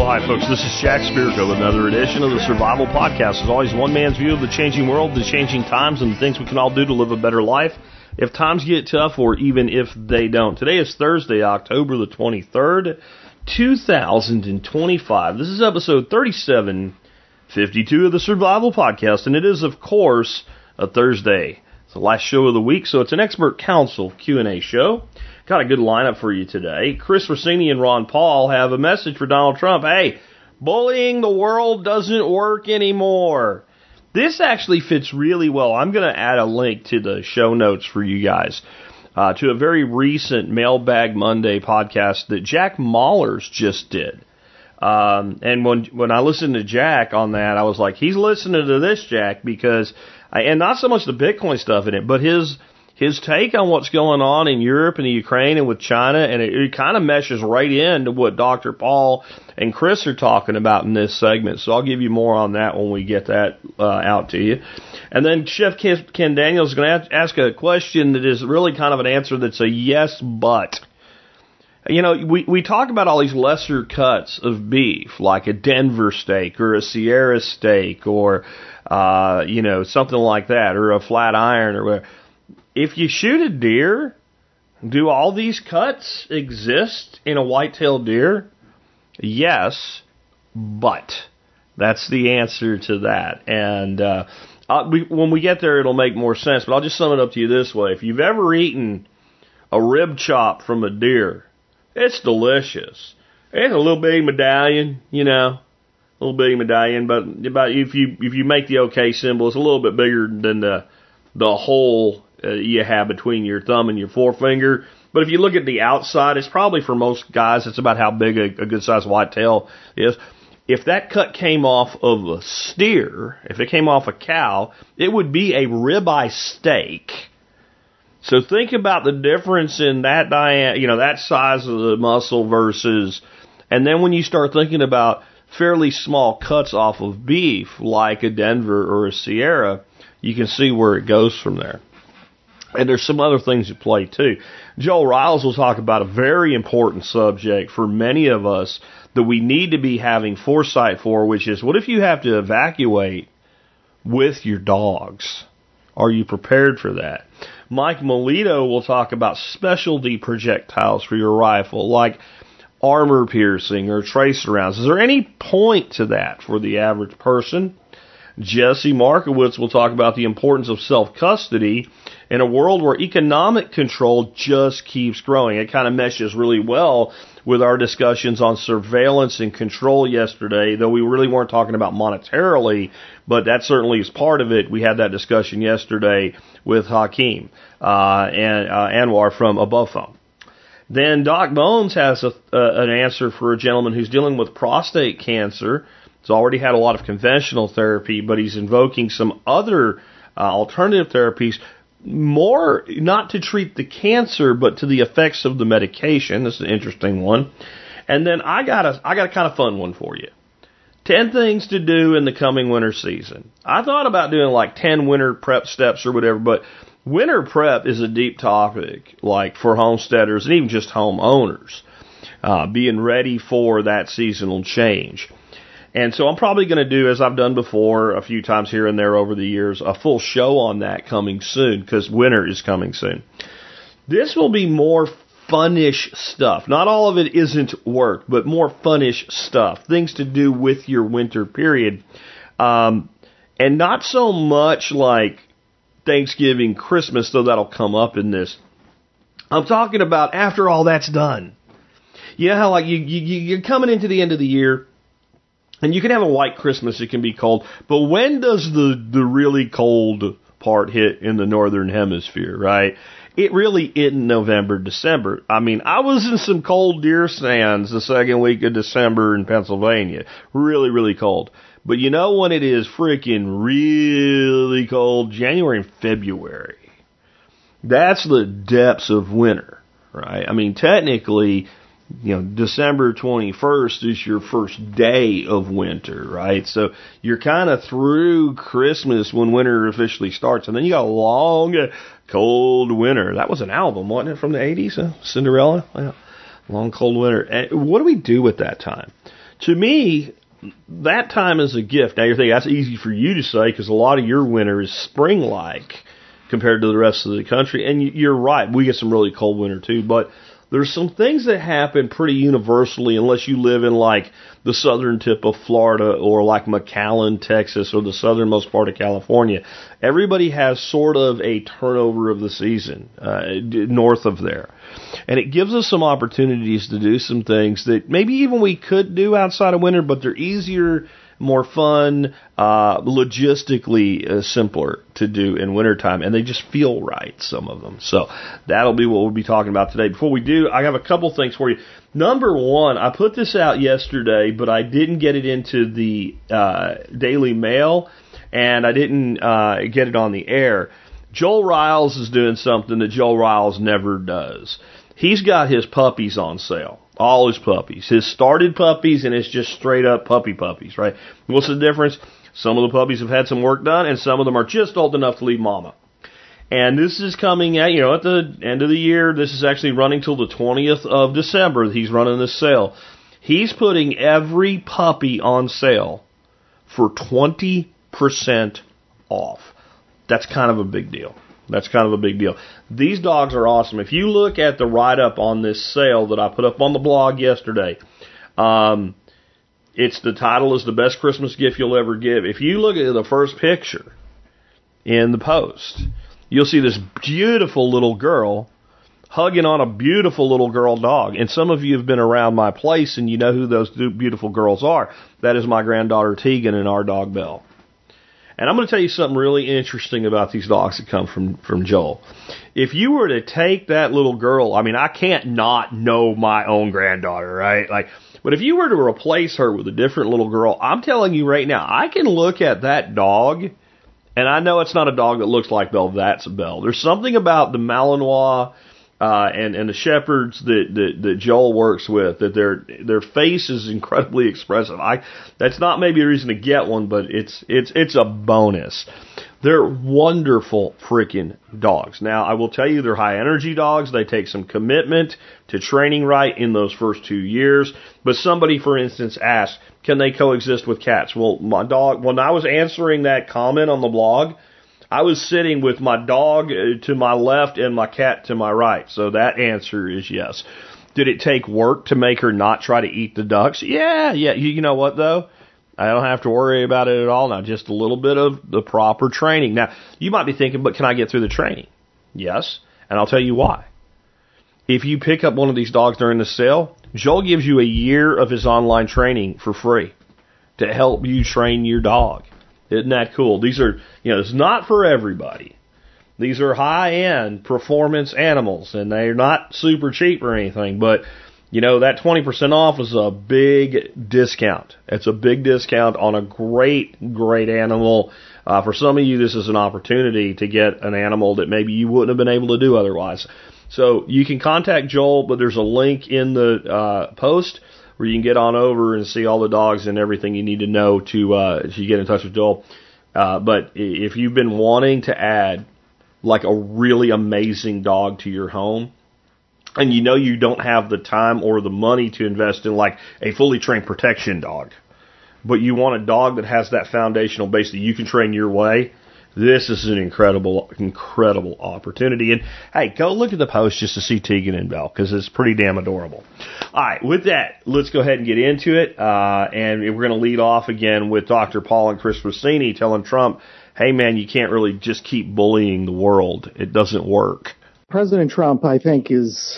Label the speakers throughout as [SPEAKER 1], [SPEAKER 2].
[SPEAKER 1] Well, hi, folks. This is Jack Spirko with another edition of the Survival Podcast. As always, one man's view of the changing world, the changing times, and the things we can all do to live a better life if times get tough or even if they don't. Today is Thursday, October the 23rd, 2025. This is episode 3752 of the Survival Podcast, and it is, of course, a Thursday. It's the last show of the week, so it's an expert council Q&A show. Got a good lineup for you today. Chris Rossini and Ron Paul have a message for Donald Trump. Hey, bullying the world doesn't work anymore. This actually fits really well. I'm going to add a link to the show notes for you guys to a very recent Mailbag Monday podcast that Jack Mallers just did. And when I listened to Jack on that, I was like, he's listening to this, Jack, because, and not so much the Bitcoin stuff in it, but his take on what's going on in Europe and the Ukraine and with China, and it kind of meshes right into what Dr. Paul and Chris are talking about in this segment. So I'll give you more on that when we get that out to you. And then Chef Ken Daniels is going to ask a question that is really kind of an answer that's a yes, but. You know, we talk about all these lesser cuts of beef, like a Denver steak or a Sierra steak or, something like that, or a flat iron or whatever. If you shoot a deer, do all these cuts exist in a white-tailed deer? Yes, but that's the answer to that. And when we get there, it'll make more sense. But I'll just sum it up to you this way. If you've ever eaten a rib chop from a deer, it's delicious. It's a little bitty medallion, a little bitty medallion. But if you make the OK symbol, it's a little bit bigger than the hole you have between your thumb and your forefinger. But if you look at the outside, it's probably for most guys, it's about how big a good-sized whitetail is. If that cut came off of a steer, if it came off a cow, it would be a ribeye steak. So think about the difference in that that size of the muscle versus, and then when you start thinking about fairly small cuts off of beef, like a Denver or a Sierra, you can see where it goes from there. And there's some other things at play, too. Joel Riles will talk about a very important subject for many of us that we need to be having foresight for, which is, what if you have to evacuate with your dogs? Are you prepared for that? Mike Melito will talk about specialty projectiles for your rifle, like armor piercing or tracer rounds. Is there any point to that for the average person? Jesse Markowitz will talk about the importance of self-custody in a world where economic control just keeps growing. It kind of meshes really well with our discussions on surveillance and control yesterday, though we really weren't talking about monetarily, but that certainly is part of it. We had that discussion yesterday with Hakeem and Anwar from Above Phone. Then Doc Bones has an answer for a gentleman who's dealing with prostate cancer. He's already had a lot of conventional therapy, but he's invoking some other alternative therapies, more not to treat the cancer, but to the effects of the medication. This is an interesting one. And then I got a kind of fun one for you. 10 things to do in the coming winter season. I thought about doing like 10 winter prep steps or whatever, but winter prep is a deep topic, like for homesteaders and even just homeowners, being ready for that seasonal change. And so I'm probably going to do, as I've done before a few times here and there over the years, a full show on that coming soon, because winter is coming soon. This will be more funnish stuff. Not all of it isn't work, but more funnish stuff. Things to do with your winter period. And not so much like Thanksgiving, Christmas, though that'll come up in this. I'm talking about after all that's done. You know how like you're coming into the end of the year, and you can have a white Christmas, it can be cold, but when does the really cold part hit in the northern hemisphere, right? It really in November, December. I mean, I was in some cold deer stands the second week of December in Pennsylvania. Really, really cold. But you know when it is freaking really cold? January and February. That's the depths of winter, right? I mean, technically, December 21st is your first day of winter, right? So you're kind of through Christmas when winter officially starts. And then you got a long, cold winter. That was an album, wasn't it, from the 80s? Cinderella? Yeah. Long, cold winter. And what do we do at that time? To me, that time is a gift. Now you're thinking that's easy for you to say because a lot of your winter is spring-like compared to the rest of the country. And you're right, we get some really cold winter too, but there's some things that happen pretty universally unless you live in like the southern tip of Florida or like McAllen, Texas, or the southernmost part of California. Everybody has sort of a turnover of the season north of there. And it gives us some opportunities to do some things that maybe even we could do outside of winter, but they're easier, more fun, logistically simpler to do in wintertime, and they just feel right, some of them. So that'll be what we'll be talking about today. Before we do, I have a couple things for you. Number one, I put this out yesterday, but I didn't get it into the Daily Mail, and I didn't get it on the air. Joel Riles is doing something that Joel Riles never does. He's got his puppies on sale. All his puppies. His started puppies, and it's just straight up puppies, right? What's the difference? Some of the puppies have had some work done, and some of them are just old enough to leave mama. And this is coming at the end of the year. This is actually running till the 20th of December. He's running this sale. He's putting every puppy on sale for 20% off. That's kind of a big deal. These dogs are awesome. If you look at the write-up on this sale that I put up on the blog yesterday, it's the title is The Best Christmas Gift You'll Ever Give. If you look at the first picture in the post, you'll see this beautiful little girl hugging on a beautiful little girl dog. And some of you have been around my place and you know who those beautiful girls are. That is my granddaughter Tegan and our dog Belle. And I'm going to tell you something really interesting about these dogs that come from Joel. If you were to take that little girl, I mean, I can't not know my own granddaughter, right? But if you were to replace her with a different little girl, I'm telling you right now, I can look at that dog, and I know it's not a dog that looks like Belle. That's Belle. There's something about the Malinois and the shepherds that Joel works with, that their face is incredibly expressive. That's not maybe a reason to get one, but it's a bonus. They're wonderful freaking dogs. Now, I will tell you, they're high energy dogs. They take some commitment to training right in those first 2 years. But somebody, for instance, asked, can they coexist with cats? Well, my dog, when I was answering that comment on the blog, I was sitting with my dog to my left and my cat to my right. So that answer is yes. Did it take work to make her not try to eat the ducks? Yeah. You know what, though? I don't have to worry about it at all now. Just a little bit of the proper training. Now, you might be thinking, but can I get through the training? Yes. And I'll tell you why. If you pick up one of these dogs during the sale, Joel gives you a year of his online training for free to help you train your dog. Isn't that cool? These are, it's not for everybody. These are high-end performance animals, and they're not super cheap or anything, but, that 20% off is a big discount. It's a big discount on a great, great animal. For some of you, this is an opportunity to get an animal that maybe you wouldn't have been able to do otherwise. So you can contact Joel, but there's a link in the post where you can get on over and see all the dogs and everything you need to know to get in touch with Joel. But if you've been wanting to add like a really amazing dog to your home, and you don't have the time or the money to invest in like a fully trained protection dog, but you want a dog that has that foundational base that you can train your way, this is an incredible, incredible opportunity. And, hey, go look at the post just to see Tegan and Belle, because it's pretty damn adorable. All right, with that, let's go ahead and get into it. And we're going to lead off again with Dr. Paul and Chris Rossini telling Trump, hey, man, you can't really just keep bullying the world. It doesn't work.
[SPEAKER 2] President Trump, I think, is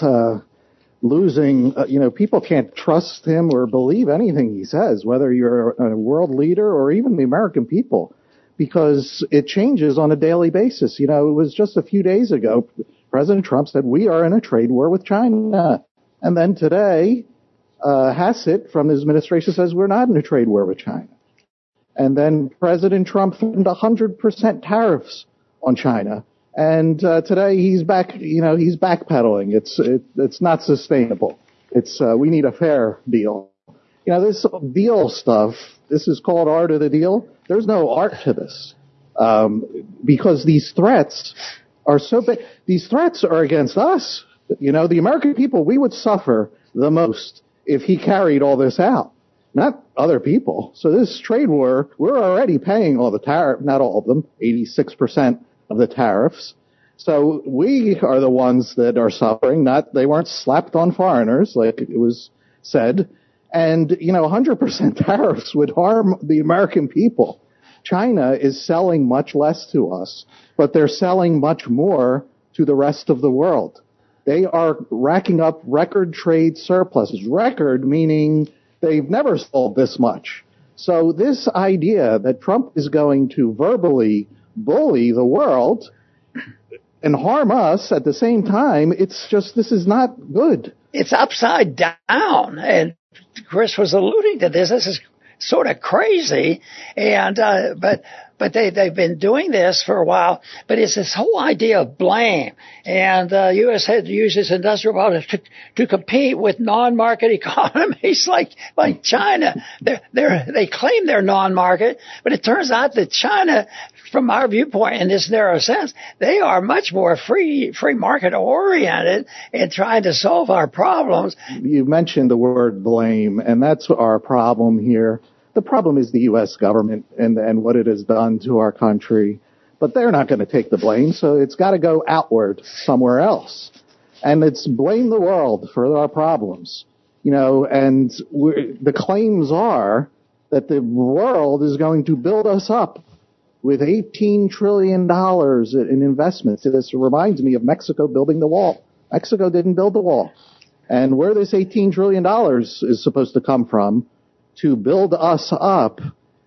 [SPEAKER 2] losing. People can't trust him or believe anything he says, whether you're a world leader or even the American people, because it changes on a daily basis. It was just a few days ago, President Trump said, we are in a trade war with China. And then today, Hassett from his administration says we're not in a trade war with China. And then President Trump threatened 100% tariffs on China. And today he's back, he's backpedaling. It's not sustainable. We need a fair deal. This deal stuff, this is called art of the deal. There's no art to this, because these threats are so big. These threats are against us. The American people, we would suffer the most if he carried all this out. not other people. So this trade war, we're already paying all the tariff, not all of them, 86% of the tariffs. So we are the ones that are suffering, they weren't slapped on foreigners like it was said. And, 100% tariffs would harm the American people. China is selling much less to us, but they're selling much more to the rest of the world. They are racking up record trade surpluses. Record meaning they've never sold this much. So this idea that Trump is going to verbally bully the world and harm us at the same time, it's just, this is not good.
[SPEAKER 3] It's upside down. And Chris was alluding to this. This is sort of crazy. And, but they've been doing this for a while, but it's this whole idea of blame. And U.S. had to use its industrial products to compete with non-market economies like China. They claim they're non-market, but it turns out that China, from our viewpoint in this narrow sense, they are much more free market oriented in trying to solve our problems.
[SPEAKER 2] You mentioned the word blame, and that's our problem here. The problem is the U.S. government and what it has done to our country. But they're not going to take the blame, so it's got to go outward somewhere else. And it's blame the world for our problems. And the claims are that the world is going to build us up with $18 trillion in investments. This reminds me of Mexico building the wall. Mexico didn't build the wall. And where this $18 trillion is supposed to come from, to build us up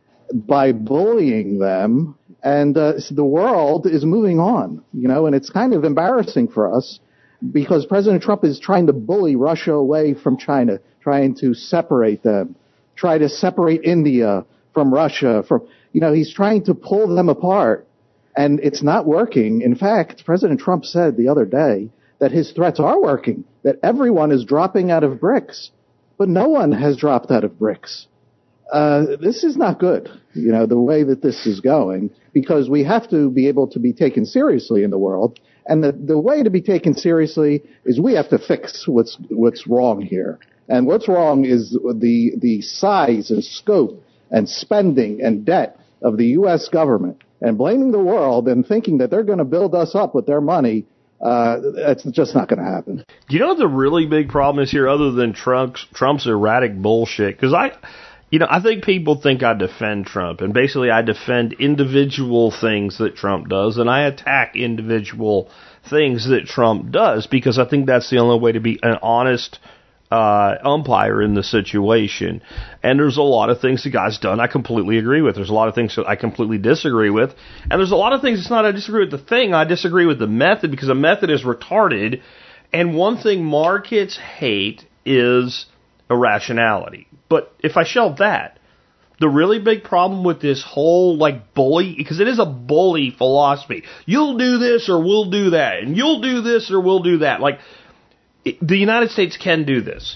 [SPEAKER 2] by bullying them. And the world is moving on, and it's kind of embarrassing for us because President Trump is trying to bully Russia away from China, trying to separate them, try to separate India from Russia. He's trying to pull them apart, and it's not working. In fact, President Trump said the other day that his threats are working, that everyone is dropping out of BRICS. But no one has dropped out of BRICS. This is not good, the way that this is going, because we have to be able to be taken seriously in the world. And the way to be taken seriously is we have to fix what's wrong here. And what's wrong is the size and scope and spending and debt of the U.S. government. And blaming the world and thinking that they're going to build us up with their money, it's just not going to happen.
[SPEAKER 1] Do you know what the really big problem is here, other than Trump's erratic bullshit? Because I think people think I defend Trump, and basically I defend individual things that Trump does, and I attack individual things that Trump does, because I think that's the only way to be an honest umpire in the situation. And there's a lot of things the guy's done I completely agree with. There's a lot of things that I completely disagree with. And there's a lot of things, it's not I disagree with the thing, I disagree with the method, because the method is retarded. And one thing markets hate is irrationality. But if I shelve that, the really big problem with this whole bully, because it is a bully philosophy. You'll do this or we'll do that, and you'll do this or we'll do that. The United States can do this.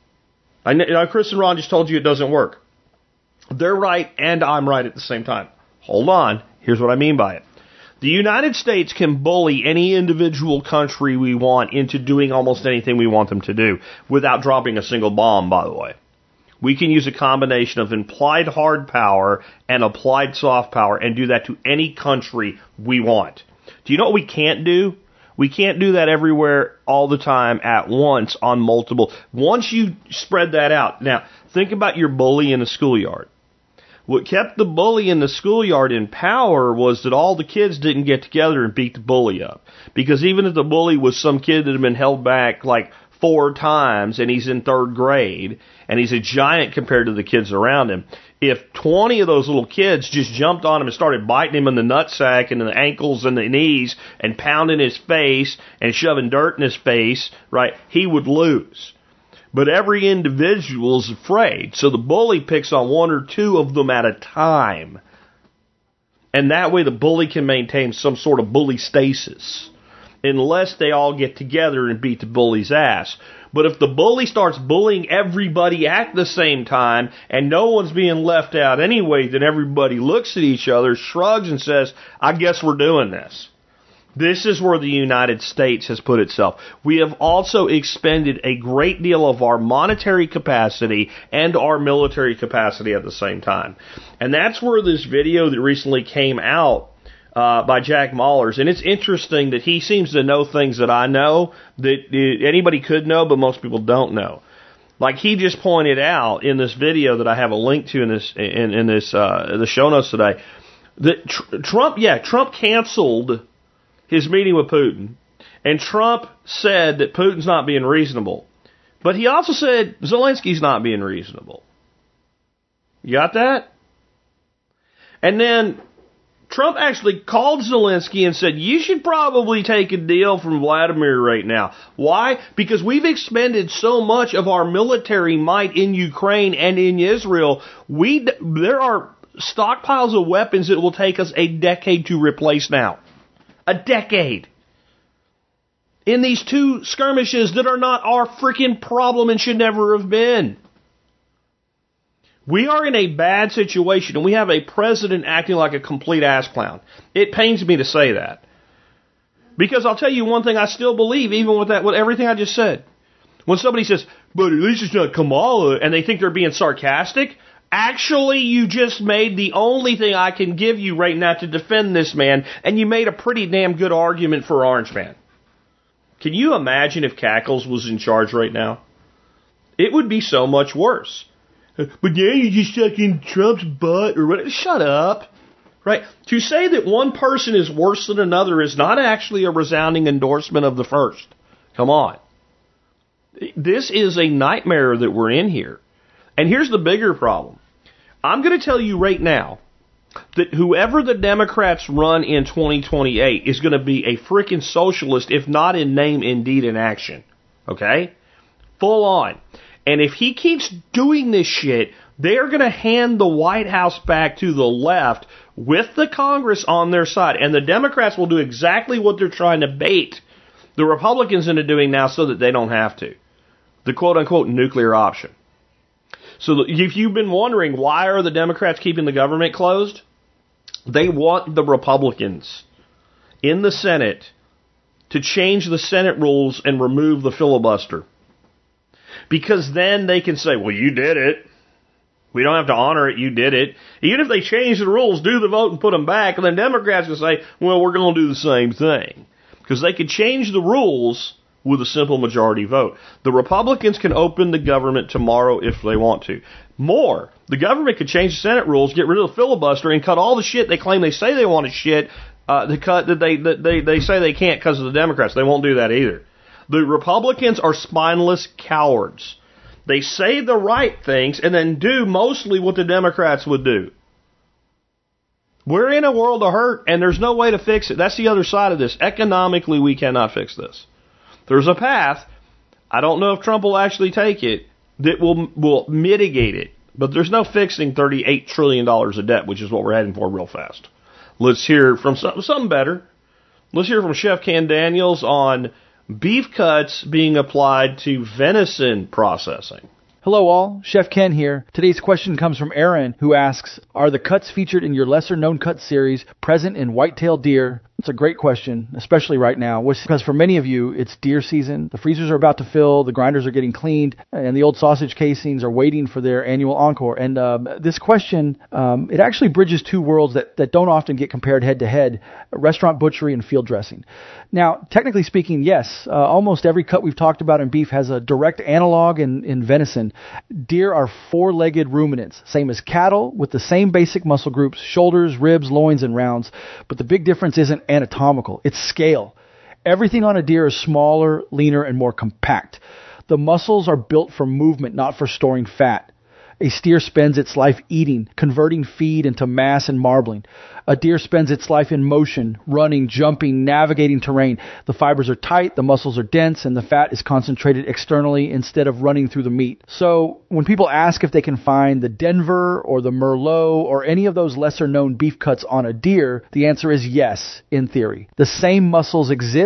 [SPEAKER 1] I know Chris and Ron just told you it doesn't work. They're right and I'm right at the same time. Hold on. Here's what I mean by it. The United States can bully any individual country we want into doing almost anything we want them to do without dropping a single bomb, by the way. We can use a combination of implied hard power and applied soft power and do that to any country we want. Do you know what we can't do? We can't do that everywhere all the time at once on multiple. Once you spread that out. Now, think about your bully in a schoolyard. What kept the bully in the schoolyard in power was that all the kids didn't get together and beat the bully up. Because even if the bully was some kid that had been held back 4 times and he's in 3rd grade and he's a giant compared to the kids around him, if 20 of those little kids just jumped on him and started biting him in the nutsack and in the ankles and the knees and pounding his face and shoving dirt in his face, right, he would lose. But every individual is afraid, so the bully picks on 1 or 2 of them at a time. And that way the bully can maintain some sort of bully stasis, unless they all get together and beat the bully's ass. But if the bully starts bullying everybody at the same time, and no one's being left out anyway, then everybody looks at each other, shrugs, and says, I guess we're doing this. This is where the United States has put itself. We have also expended a great deal of our monetary capacity and our military capacity at the same time. And that's where this video that recently came out by Jack Mallers, and it's interesting that he seems to know things that I know that anybody could know, but most people don't know. Like he just pointed out in this video that I have a link to in the show notes today, that Trump canceled his meeting with Putin, and Trump said that Putin's not being reasonable. But he also said Zelensky's not being reasonable. You got that? And then Trump actually called Zelensky and said, you should probably take a deal from Vladimir right now. Why? Because we've expended so much of our military might in Ukraine and in Israel. There are stockpiles of weapons that will take us a decade to replace now. A decade. In these two skirmishes that are not our freaking problem and should never have been. We are in a bad situation, and we have a president acting like a complete ass clown. It pains me to say that. Because I'll tell you one thing I still believe, even with everything I just said. When somebody says, but at least it's not Kamala, and they think they're being sarcastic, actually, you just made the only thing I can give you right now to defend this man, and you made a pretty damn good argument for Orange Man. Can you imagine if Cackles was in charge right now? It would be so much worse. But yeah, you just stuck in Trump's butt or whatever. Shut up. Right? To say that one person is worse than another is not actually a resounding endorsement of the first. Come on. This is a nightmare that we're in here. And here's the bigger problem. I'm going to tell you right now that whoever the Democrats run in 2028 is going to be a freaking socialist, if not in name, indeed in action. Okay? Full on. And if he keeps doing this shit, they're going to hand the White House back to the left with the Congress on their side. And the Democrats will do exactly what they're trying to bait the Republicans into doing now so that they don't have to. The quote-unquote nuclear option. So if you've been wondering why are the Democrats keeping the government closed, they want the Republicans in the Senate to change the Senate rules and remove the filibuster. Because then they can say, well, you did it. We don't have to honor it. You did it. Even if they change the rules, do the vote and put them back, and then Democrats will say, well, we're going to do the same thing. Because they could change the rules with a simple majority vote. The Republicans can open the government tomorrow if they want to. More, the government could change the Senate rules, get rid of the filibuster, and cut all the shit they claim they say they want to shit, the cut that they say they can't because of the Democrats. They won't do that either. The Republicans are spineless cowards. They say the right things and then do mostly what the Democrats would do. We're in a world of hurt, and there's no way to fix it. That's the other side of this. Economically, we cannot fix this. There's a path. I don't know if Trump will actually take it that will mitigate it. But there's no fixing $38 trillion of debt, which is what we're heading for real fast. Let's hear from something better. Let's hear from Chef Ken Daniels on beef cuts being applied to venison processing.
[SPEAKER 4] Hello all, Chef Ken here. Today's question comes from Aaron, who asks, are the cuts featured in your lesser-known cut series present in white-tailed deer? It's a great question, especially right now, because for many of you, it's deer season. The freezers are about to fill, the grinders are getting cleaned, and the old sausage casings are waiting for their annual encore. And this question, it actually bridges two worlds that don't often get compared head-to-head, restaurant butchery and field dressing. Now, technically speaking, yes, almost every cut we've talked about in beef has a direct analog in venison. Deer are four-legged ruminants, same as cattle, with the same basic muscle groups, shoulders, ribs, loins, and rounds. But the big difference isn't anatomical, it's scale. Everything on a deer is smaller, leaner, and more compact. The muscles are built for movement, not for storing fat. A steer spends its life eating, converting feed into mass and marbling. A deer spends its life in motion, running, jumping, navigating terrain. The fibers are tight, the muscles are dense, and the fat is concentrated externally instead of running through the meat. So when people ask if they can find the Denver or the Merlot or any of those lesser-known beef cuts on a deer, the answer is yes, in theory. The same muscles exist,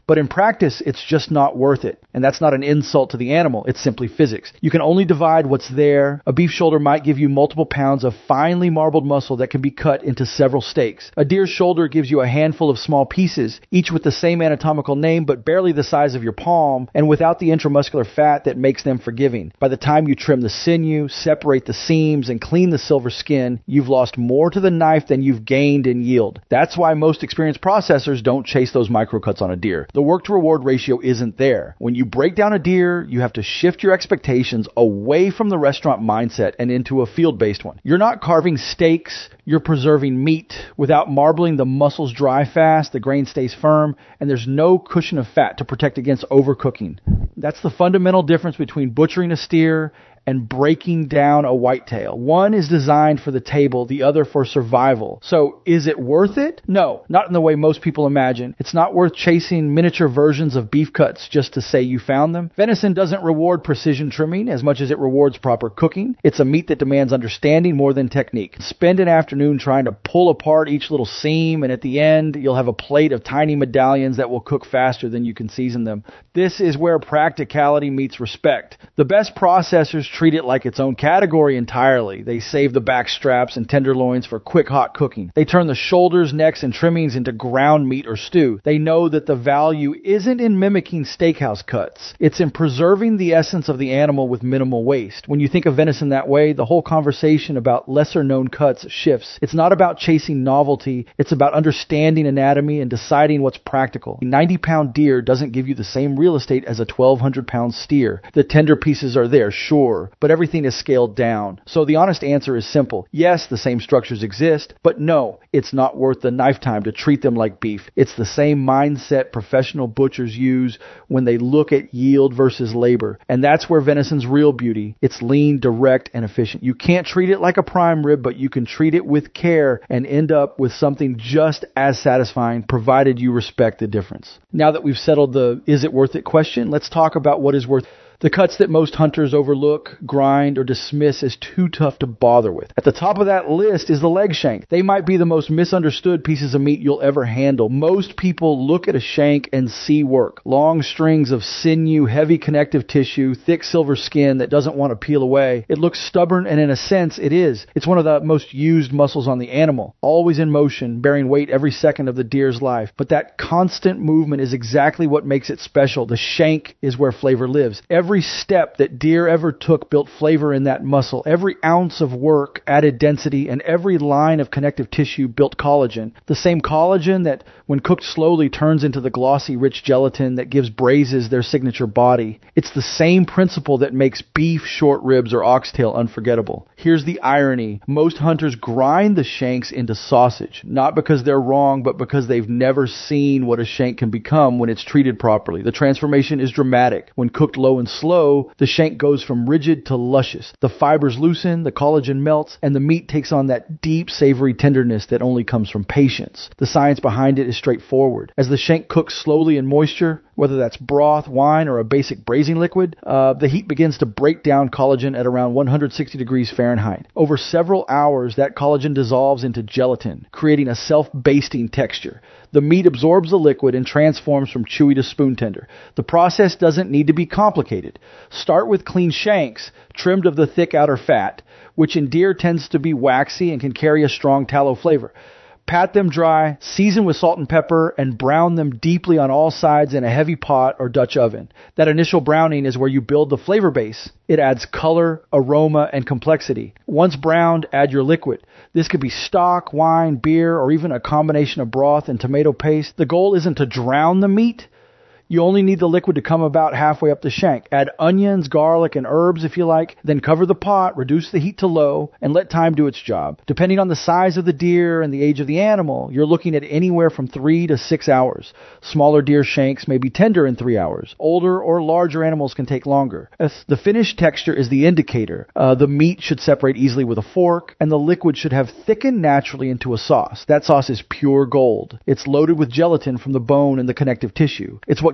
[SPEAKER 4] But in practice, it's just not worth it. And that's not an insult to the animal. It's simply physics. You can only divide what's there. A beef shoulder might give you multiple pounds of finely marbled muscle that can be cut into several steaks. A deer's shoulder gives you a handful of small pieces, each with the same anatomical name but barely the size of your palm, and without the intramuscular fat that makes them forgiving. By the time you trim the sinew, separate the seams, and clean the silver skin, you've lost more to the knife than you've gained in yield. That's why most experienced processors don't chase those microcuts on a deer. The work-to-reward ratio isn't there. When you break down a deer, you have to shift your expectations away from the restaurant mindset and into a field-based one. You're not carving steaks, you're preserving meat. Without marbling, the muscles dry fast, the grain stays firm, and there's no cushion of fat to protect against overcooking. That's the fundamental difference between butchering a steer and breaking down a whitetail. One is designed for the table, the other for survival. So is it worth it? No, not in the way most people imagine. It's not worth chasing miniature versions of beef cuts just to say you found them. Venison doesn't reward precision trimming as much as it rewards proper cooking. It's a meat that demands understanding more than technique. Spend an afternoon trying to pull apart each little seam, and at the end, you'll have a plate of tiny medallions that will cook faster than you can season them. This is where practicality meets respect. The best processors treat it like its own category entirely. They save the back straps and tenderloins for quick hot cooking. They turn the shoulders, necks, and trimmings into ground meat or stew. They know that the value isn't in mimicking steakhouse cuts. It's in preserving the essence of the animal with minimal waste. When you think of venison that way, the whole conversation about lesser known cuts shifts. It's not about chasing novelty. It's about understanding anatomy and deciding what's practical. A 90-pound deer doesn't give you the same real estate as a 1,200-pound steer. The tender pieces are there, sure, but everything is scaled down. So the honest answer is simple. Yes, the same structures exist, but no, it's not worth the knife time to treat them like beef. It's the same mindset professional butchers use when they look at yield versus labor. And that's where venison's real beauty. It's lean, direct, and efficient. You can't treat it like a prime rib, but you can treat it with care and end up with something just as satisfying, provided you respect the difference. Now that we've settled the is it worth it question, let's talk about what is worth it. The cuts that most hunters overlook, grind, or dismiss as too tough to bother with. At the top of that list is the leg shank. They might be the most misunderstood pieces of meat you'll ever handle. Most people look at a shank and see work. Long strings of sinew, heavy connective tissue, thick silver skin that doesn't want to peel away. It looks stubborn, and in a sense, it is. It's one of the most used muscles on the animal. Always in motion, bearing weight every second of the deer's life. But that constant movement is exactly what makes it special. The shank is where flavor lives. Every step that deer ever took built flavor in that muscle. Every ounce of work added density, and every line of connective tissue built collagen. The same collagen that, when cooked slowly, turns into the glossy, rich gelatin that gives braises their signature body. It's the same principle that makes beef, short ribs, or oxtail unforgettable. Here's the irony. Most hunters grind the shanks into sausage, not because they're wrong, but because they've never seen what a shank can become when it's treated properly. The transformation is dramatic. When cooked low and slow, the shank goes from rigid to luscious. The fibers loosen, the collagen melts, and the meat takes on that deep, savory tenderness that only comes from patience. The science behind it is straightforward. As the shank cooks slowly in moisture, whether that's broth, wine, or a basic braising liquid, the heat begins to break down collagen at around 160 degrees Fahrenheit. Over several hours, that collagen dissolves into gelatin, creating a self-basting texture. The meat absorbs the liquid and transforms from chewy to spoon tender. The process doesn't need to be complicated. Start with clean shanks, trimmed of the thick outer fat, which in deer tends to be waxy and can carry a strong tallow flavor. Pat them dry, season with salt and pepper, and brown them deeply on all sides in a heavy pot or Dutch oven. That initial browning is where you build the flavor base. It adds color, aroma, and complexity. Once browned, add your liquid. This could be stock, wine, beer, or even a combination of broth and tomato paste. The goal isn't to drown the meat. You only need the liquid to come about halfway up the shank. Add onions, garlic, and herbs if you like. Then cover the pot, reduce the heat to low, and let time do its job. Depending on the size of the deer and the age of the animal, you're looking at anywhere from 3 to 6 hours. Smaller deer shanks may be tender in 3 hours. Older or larger animals can take longer. The finished texture is the indicator. The meat should separate easily with a fork, and the liquid should have thickened naturally into a sauce. That sauce is pure gold. It's loaded with gelatin from the bone and the connective tissue. It's what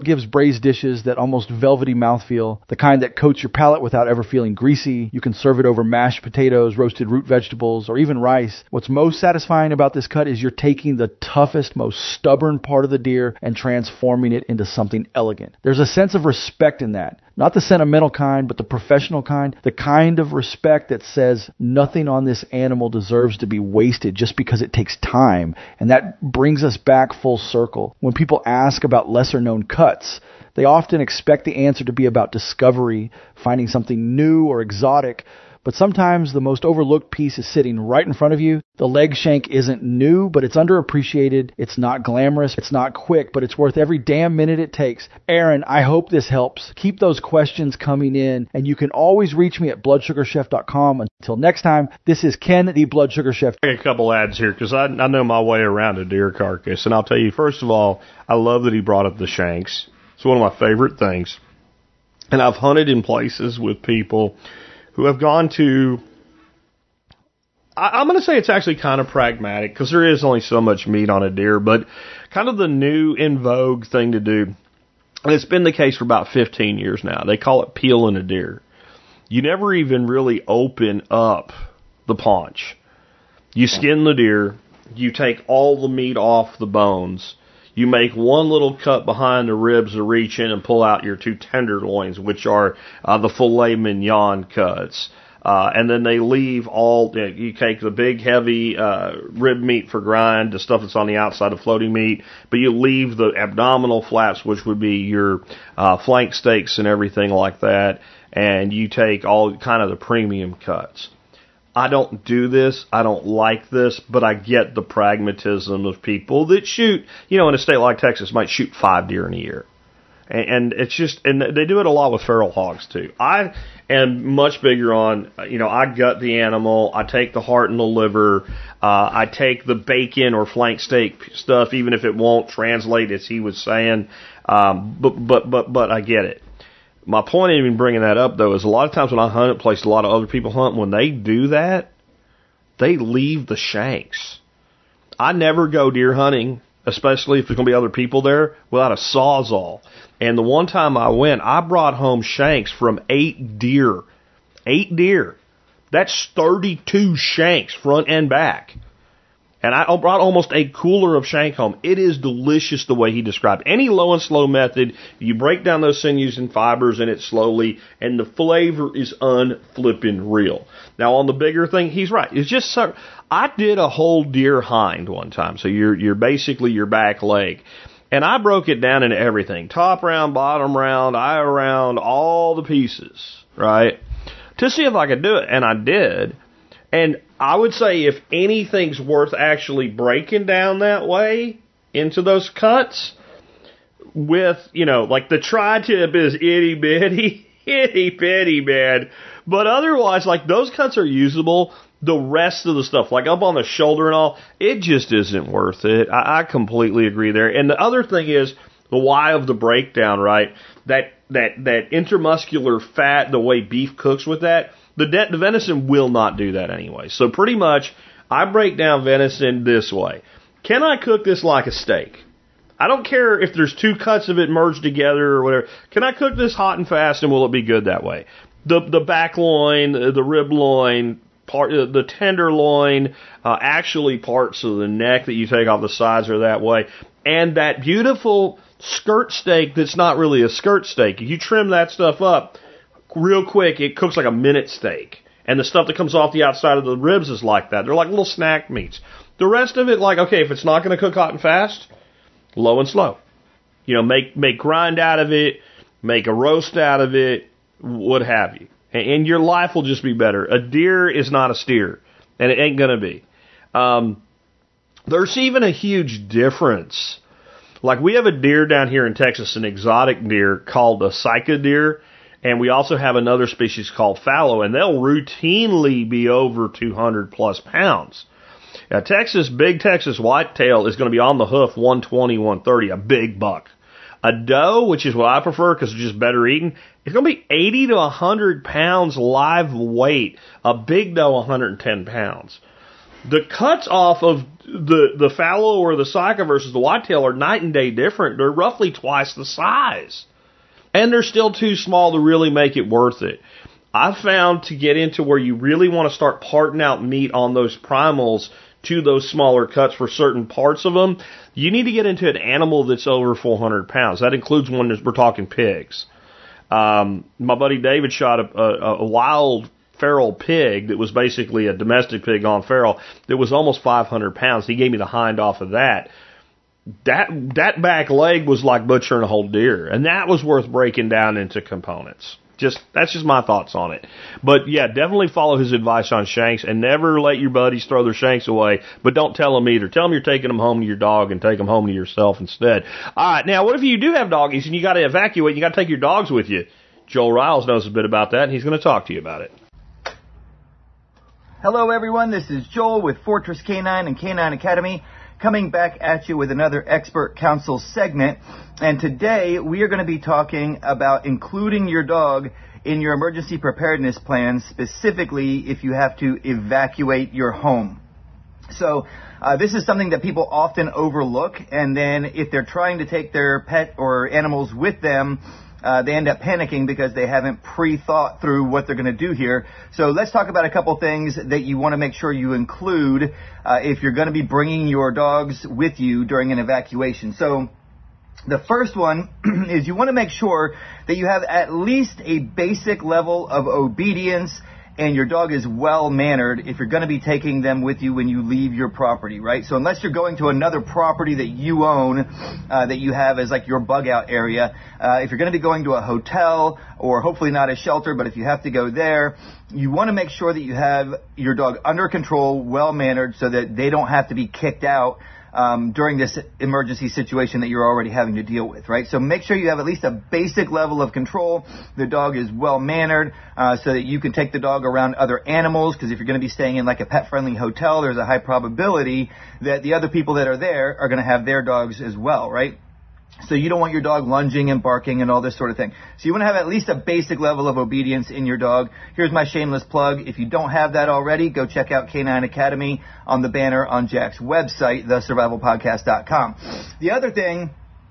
[SPEAKER 4] what gives braised dishes that almost velvety mouthfeel, the kind that coats your palate without ever feeling greasy. You can serve it over mashed potatoes, roasted root vegetables, or even rice. What's most satisfying about this cut is you're taking the toughest, most stubborn part of the deer and transforming it into something elegant. There's a sense of respect in that. Not the sentimental kind, but the professional kind. The kind of respect that says nothing on this animal deserves to be wasted just because it takes time. And that brings us back full circle. When people ask about lesser known cuts, they often expect the answer to be about discovery, finding something new or exotic. But sometimes the most overlooked piece is sitting right in front of you. The leg shank isn't new, but it's underappreciated. It's not glamorous. It's not quick, but it's worth every damn minute it takes. Aaron, I hope this helps. Keep those questions coming in, and you can always reach me at bloodsugarchef.com. Until next time, this is Ken, the Blood Sugar Chef.
[SPEAKER 1] A couple ads here because I know my way around a deer carcass. And I'll tell you, first of all, I love that he brought up the shanks. It's one of my favorite things. And I've hunted in places with people who have gone to, I'm going to say it's actually kind of pragmatic because there is only so much meat on a deer, but kind of the new in vogue thing to do. And it's been the case for about 15 years now. They call it peeling a deer. You never even really open up the paunch. You skin the deer. You take all the meat off the bones. You make one little cut behind the ribs to reach in and pull out your two tenderloins, which are the filet mignon cuts. And then they leave all, you take the big heavy rib meat for grind, the stuff that's on the outside of floating meat, but you leave the abdominal flaps, which would be your flank steaks and everything like that, and you take all kind of the premium cuts. I don't do this. I don't like this, but I get the pragmatism of people that shoot, in a state like Texas, might shoot 5 deer in a year. And it's just, and they do it a lot with feral hogs too. I am much bigger on, I gut the animal. I take the heart and the liver. I take the bacon or flank steak stuff, even if it won't translate as he was saying. But I get it. My point in even bringing that up, though, is a lot of times when I hunt at places a lot of other people hunt, when they do that, they leave the shanks. I never go deer hunting, especially if there's going to be other people there, without a Sawzall. And the one time I went, I brought home shanks from 8 deer. 8 deer. That's 32 shanks, front and back. And I brought almost a cooler of shank home. It is delicious the way he described. Any low and slow method, you break down those sinews and fibers in it slowly, and the flavor is unflippin' real. Now, on the bigger thing, he's right. It's just so, I did a whole deer hind one time, so you're basically your back leg. And I broke it down into everything. Top round, bottom round, eye round, all the pieces, right? To see if I could do it, and I did. And I would say if anything's worth actually breaking down that way into those cuts with, like the tri-tip is itty bitty, man. But otherwise, like those cuts are usable. The rest of the stuff, like up on the shoulder and all, it just isn't worth it. I completely agree there. And the other thing is the why of the breakdown, right? That intermuscular fat, the way beef cooks with that. The venison will not do that anyway. So pretty much, I break down venison this way. Can I cook this like a steak? I don't care if there's 2 cuts of it merged together or whatever. Can I cook this hot and fast and will it be good that way? The back loin, the rib loin, the tenderloin, actually parts of the neck that you take off the sides are that way. And that beautiful skirt steak that's not really a skirt steak. If you trim that stuff up real quick, it cooks like a minute steak. And the stuff that comes off the outside of the ribs is like that. They're like little snack meats. The rest of it, like, okay, if it's not going to cook hot and fast, low and slow. Make grind out of it, make a roast out of it, what have you. And your life will just be better. A deer is not a steer, and it ain't going to be. There's even a huge difference. Like, we have a deer down here in Texas, an exotic deer called a Sika deer. And we also have another species called fallow, and they'll routinely be over 200 plus pounds. Now, big Texas whitetail is going to be on the hoof 120, 130, a big buck. A doe, which is what I prefer because it's just better eating, it's going to be 80 to 100 pounds live weight. A big doe, 110 pounds. The cuts off of the fallow or the Saiga versus the whitetail are night and day different. They're roughly twice the size. And they're still too small to really make it worth it. I've found to get into where you really want to start parting out meat on those primals to those smaller cuts for certain parts of them, you need to get into an animal that's over 400 pounds. That includes one that we're talking pigs. My buddy David shot a wild feral pig that was basically a domestic pig on feral that was almost 500 pounds. He gave me the hind off of that. That back leg was like butchering a whole deer, and that was worth breaking down into components. That's just my thoughts on it. But yeah, definitely follow his advice on shanks, and never let your buddies throw their shanks away, but don't tell them either. Tell them you're taking them home to your dog and take them home to yourself instead. All right, now what if you do have doggies and you got to evacuate, you got to take your dogs with you? Joel Riles knows a bit about that, and he's going to talk to you about it.
[SPEAKER 5] Hello everyone, this is Joel with Fortress K9 and K9 Academy, coming back at you with another Expert Counsel segment. And today we are going to be talking about including your dog in your emergency preparedness plan, specifically if you have to evacuate your home. So this is something that people often overlook, and then if they're trying to take their pet or animals with them, they end up panicking because they haven't pre-thought through what they're going to do here. So let's talk about a couple things that you want to make sure you include if you're going to be bringing your dogs with you during an evacuation. So the first one is you want to make sure that you have at least a basic level of obedience and your dog is well-mannered if you're going to be taking them with you when you leave your property, right? So unless you're going to another property that you own, that you have as like your bug-out area, if you're going to be going to a hotel or hopefully not a shelter, but if you have to go there, you want to make sure that you have your dog under control, well-mannered, so that they don't have to be kicked out during this emergency situation that you're already having to deal with, right? So make sure you have at least a basic level of control. The dog is well-mannered so that you can take the dog around other animals, because if you're going to be staying in like a pet-friendly hotel, there's a high probability that the other people that are there are going to have their dogs as well, right? So you don't want your dog lunging and barking and all this sort of thing. So you want to have at least a basic level of obedience in your dog. Here's my shameless plug. If you don't have that already, go check out K9 Academy on the banner on Jack's website, thesurvivalpodcast.com. The other thing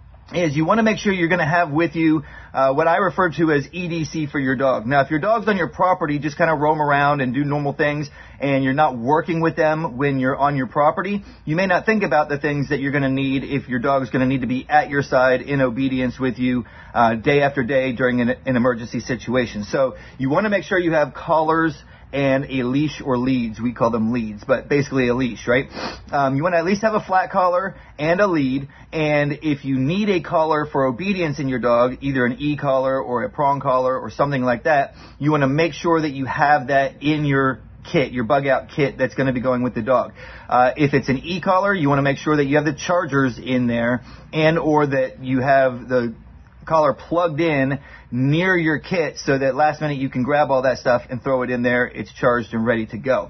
[SPEAKER 5] is you want to make sure you're going to have with you what I refer to as EDC for your dog. Now, if your dog's on your property, just kind of roam around and do normal things, and you're not working with them when you're on your property, you may not think about the things that you're going to need if your dog is going to need to be at your side in obedience with you day after day during an emergency situation. So you want to make sure you have collars and a leash or leads. We call them leads, but basically a leash, right? You want to at least have a flat collar and a lead, and if you need a collar for obedience in your dog, either an e-collar or a prong collar or something like that, you want to make sure that you have that in your kit, your bug out kit that's going to be going with the dog. If it's an e-collar, you want to make sure that you have the chargers in there, and or that you have the collar plugged in near your kit so that last minute you can grab all that stuff and throw it in there. It's charged and ready to go.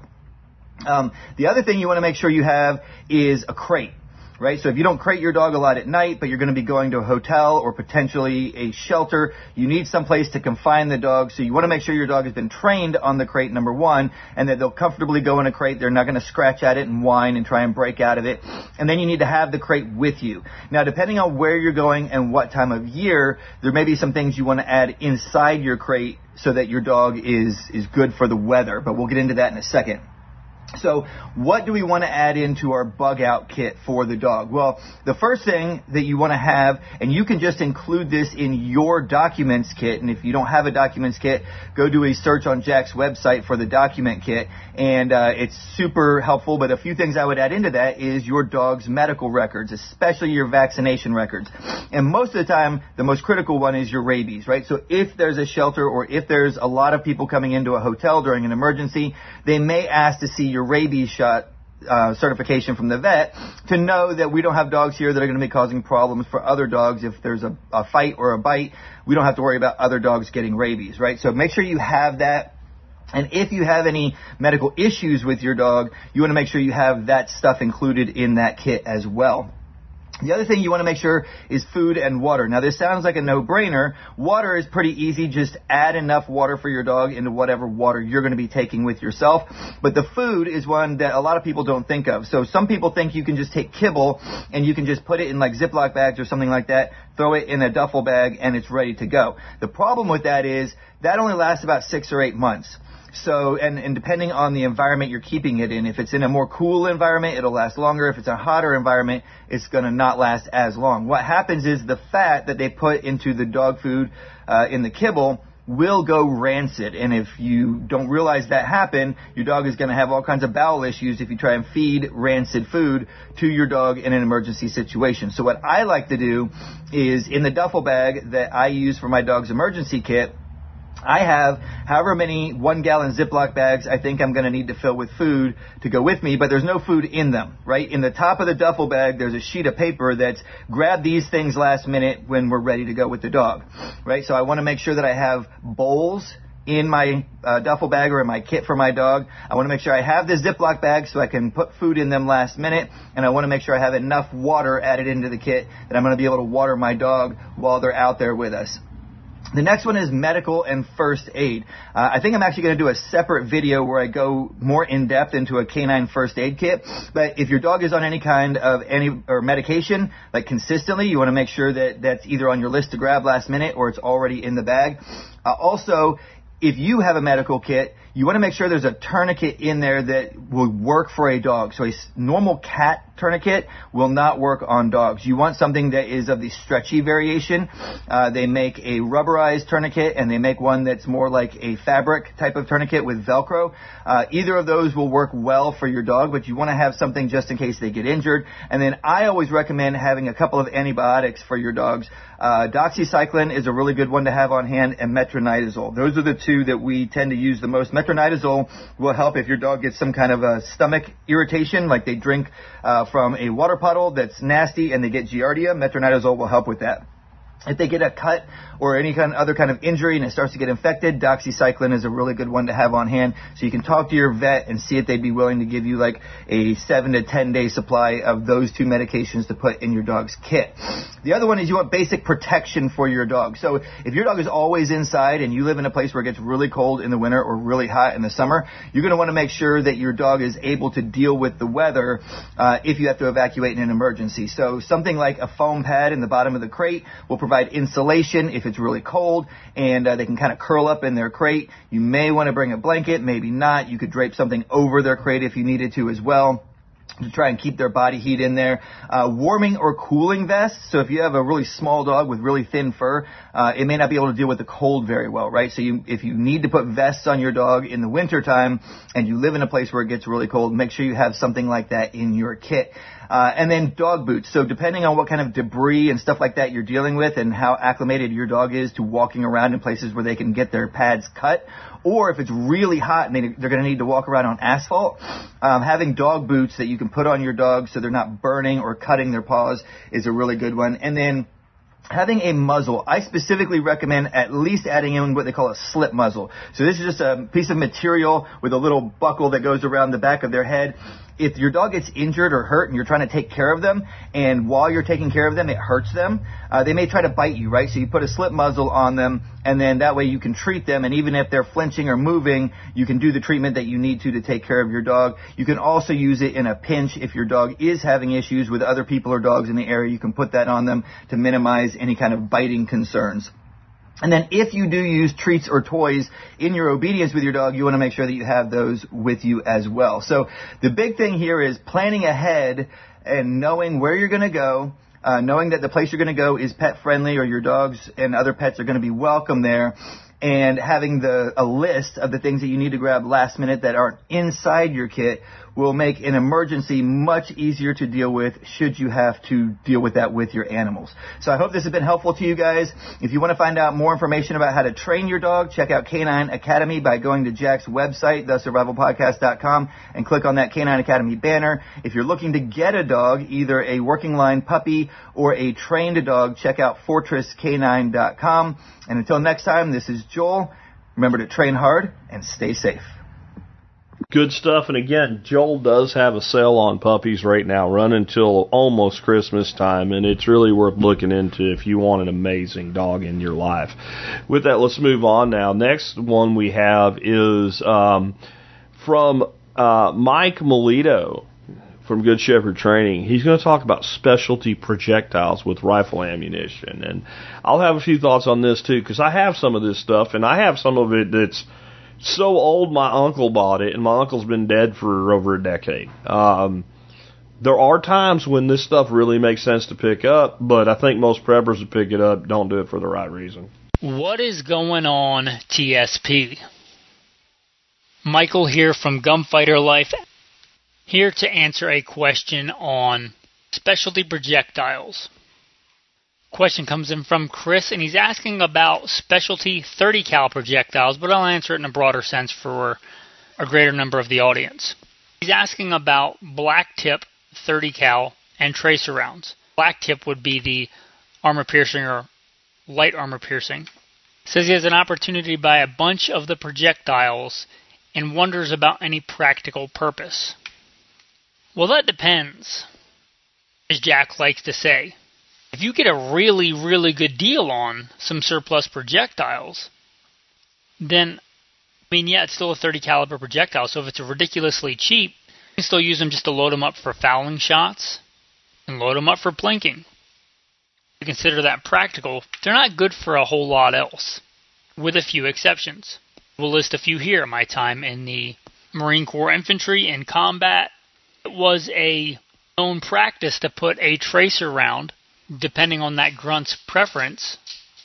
[SPEAKER 5] The other thing you want to make sure you have is a crate, right? So if you don't crate your dog a lot at night, but you're going to be going to a hotel or potentially a shelter, you need some place to confine the dog. So you want to make sure your dog has been trained on the crate, number one, and that they'll comfortably go in a crate. They're not going to scratch at it and whine and try and break out of it. And then you need to have the crate with you. Now, depending on where you're going and what time of year, there may be some things you want to add inside your crate so that your dog is good for the weather. But we'll get into that in a second. So what do we want to add into our bug out kit for the dog? Well, the first thing that you want to have, and you can just include this in your documents kit, and if you don't have a documents kit, go do a search on Jack's website for the document kit, and it's super helpful. But a few things I would add into that is your dog's medical records, especially your vaccination records. And most of the time, the most critical one is your rabies, right? So if there's a shelter or if there's a lot of people coming into a hotel during an emergency, they may ask to see your rabies shot certification from the vet to know that we don't have dogs here that are going to be causing problems for other dogs. If there's a fight or a bite, we don't have to worry about other dogs getting rabies, right? So make sure you have that. And if you have any medical issues with your dog, you want to make sure you have that stuff included in that kit as well. The other thing you want to make sure is food and water. Now, this sounds like a no-brainer. Water is pretty easy. Just add enough water for your dog into whatever water you're going to be taking with yourself. But the food is one that a lot of people don't think of. So some people think you can just take kibble and you can just put it in like Ziploc bags or something like that, throw it in a duffel bag, and it's ready to go. The problem with that is that only lasts about 6 or 8 months. So, and depending on the environment you're keeping it in, if it's in a more cool environment, it'll last longer. If it's a hotter environment, it's going to not last as long. What happens is the fat that they put into the dog food in the kibble will go rancid. And if you don't realize that happen, your dog is going to have all kinds of bowel issues if you try and feed rancid food to your dog in an emergency situation. So what I like to do is in the duffel bag that I use for my dog's emergency kit, I have however many 1-gallon Ziploc bags I think I'm going to need to fill with food to go with me, but there's no food in them, right? In the top of the duffel bag, there's a sheet of paper that's grab these things last minute when we're ready to go with the dog, right? So I want to make sure that I have bowls in my duffel bag or in my kit for my dog. I want to make sure I have the Ziploc bag so I can put food in them last minute, and I want to make sure I have enough water added into the kit that I'm going to be able to water my dog while they're out there with us. The next one is medical and first aid. I think I'm actually going to do a separate video where I go more in depth into a canine first aid kit. But if your dog is on any kind of medication, like consistently, you want to make sure that that's either on your list to grab last minute or it's already in the bag. Also, if you have a medical kit, you want to make sure there's a tourniquet in there that will work for a dog. So a normal cat tourniquet will not work on dogs. You want something that is of the stretchy variation. They make a rubberized tourniquet and they make one that's more like a fabric type of tourniquet with Velcro. Either of those will work well for your dog, but you want to have something just in case they get injured. And then I always recommend having a couple of antibiotics for your dogs. Doxycycline is a really good one to have on hand, and metronidazole. Those are the two that we tend to use the most. Metronidazole will help if your dog gets some kind of a stomach irritation, like they drink from a water puddle that's nasty and they get giardia. Metronidazole will help with that. If they get a cut or any other kind of injury and it starts to get infected, doxycycline is a really good one to have on hand. So you can talk to your vet and see if they'd be willing to give you like a 7 to 10 day supply of those two medications to put in your dog's kit. The other one is you want basic protection for your dog. So if your dog is always inside and you live in a place where it gets really cold in the winter or really hot in the summer, you're going to want to make sure that your dog is able to deal with the weather if you have to evacuate in an emergency. So something like a foam pad in the bottom of the crate will provide insulation if it's really cold, and they can kind of curl up in their crate. You may want to bring a blanket, maybe not. You could drape something over their crate if you needed to as well, to try and keep their body heat in there. Warming or cooling vests. So if you have a really small dog with really thin fur, it may not be able to deal with the cold very well, right? So if you need to put vests on your dog in the wintertime and you live in a place where it gets really cold, make sure you have something like that in your kit. And then dog boots. So depending on what kind of debris and stuff like that you're dealing with and how acclimated your dog is to walking around in places where they can get their pads cut, or if it's really hot and they're going to need to walk around on asphalt, having dog boots that you can put on your dog so they're not burning or cutting their paws is a really good one. And then having a muzzle. I specifically recommend at least adding in what they call a slip muzzle. So this is just a piece of material with a little buckle that goes around the back of their head. If your dog gets injured or hurt and you're trying to take care of them, and while you're taking care of them, it hurts them, they may try to bite you, right? So you put a slip muzzle on them, and then that way you can treat them, and even if they're flinching or moving, you can do the treatment that you need to take care of your dog. You can also use it in a pinch if your dog is having issues with other people or dogs in the area. You can put that on them to minimize any kind of biting concerns. And then if you do use treats or toys in your obedience with your dog, you want to make sure that you have those with you as well. So the big thing here is planning ahead and knowing where you're going to go, knowing that the place you're going to go is pet friendly or your dogs and other pets are going to be welcome there, and having a list of the things that you need to grab last minute that aren't inside your kit will make an emergency much easier to deal with should you have to deal with that with your animals. So I hope this has been helpful to you guys. If you want to find out more information about how to train your dog, check out Canine Academy by going to Jack's website, thesurvivalpodcast.com, and click on that Canine Academy banner. If you're looking to get a dog, either a working line puppy or a trained dog, check out fortresscanine.com. And until next time, this is Joel. Remember to train hard and stay safe.
[SPEAKER 1] Good stuff. And again, Joel does have a sale on puppies right now, running until almost Christmas time, and it's really worth looking into if you want an amazing dog in your life. With that, let's move on now. Next one we have is from Mike Melito from Good Shepherd Training. He's going to talk about specialty projectiles with rifle ammunition, and I'll have a few thoughts on this too, because I have some of this stuff, and I have some of it that's so old my uncle bought it, and my uncle's been dead for over a decade. There are times when this stuff really makes sense to pick up, but I think most preppers that pick it up don't do it for the right reason.
[SPEAKER 6] What is going on, TSP? Michael here from Gunfighter Life, here to answer a question on specialty projectiles. Question comes in from Chris, and he's asking about specialty 30 cal projectiles, but I'll answer it in a broader sense for a greater number of the audience. He's asking about black tip 30 cal and tracer rounds. Black tip would be the armor piercing or light armor piercing. Says he has an opportunity to buy a bunch of the projectiles and wonders about any practical purpose. Well, that depends, as Jack likes to say. If you get a really, really good deal on some surplus projectiles, then, it's still a 30 caliber projectile, so if it's ridiculously cheap, you can still use them just to load them up for fouling shots and load them up for plinking. You consider that practical. They're not good for a whole lot else, with a few exceptions. We'll list a few here. My time in the Marine Corps Infantry in combat, it was a known practice to put a tracer round, depending on that grunt's preference,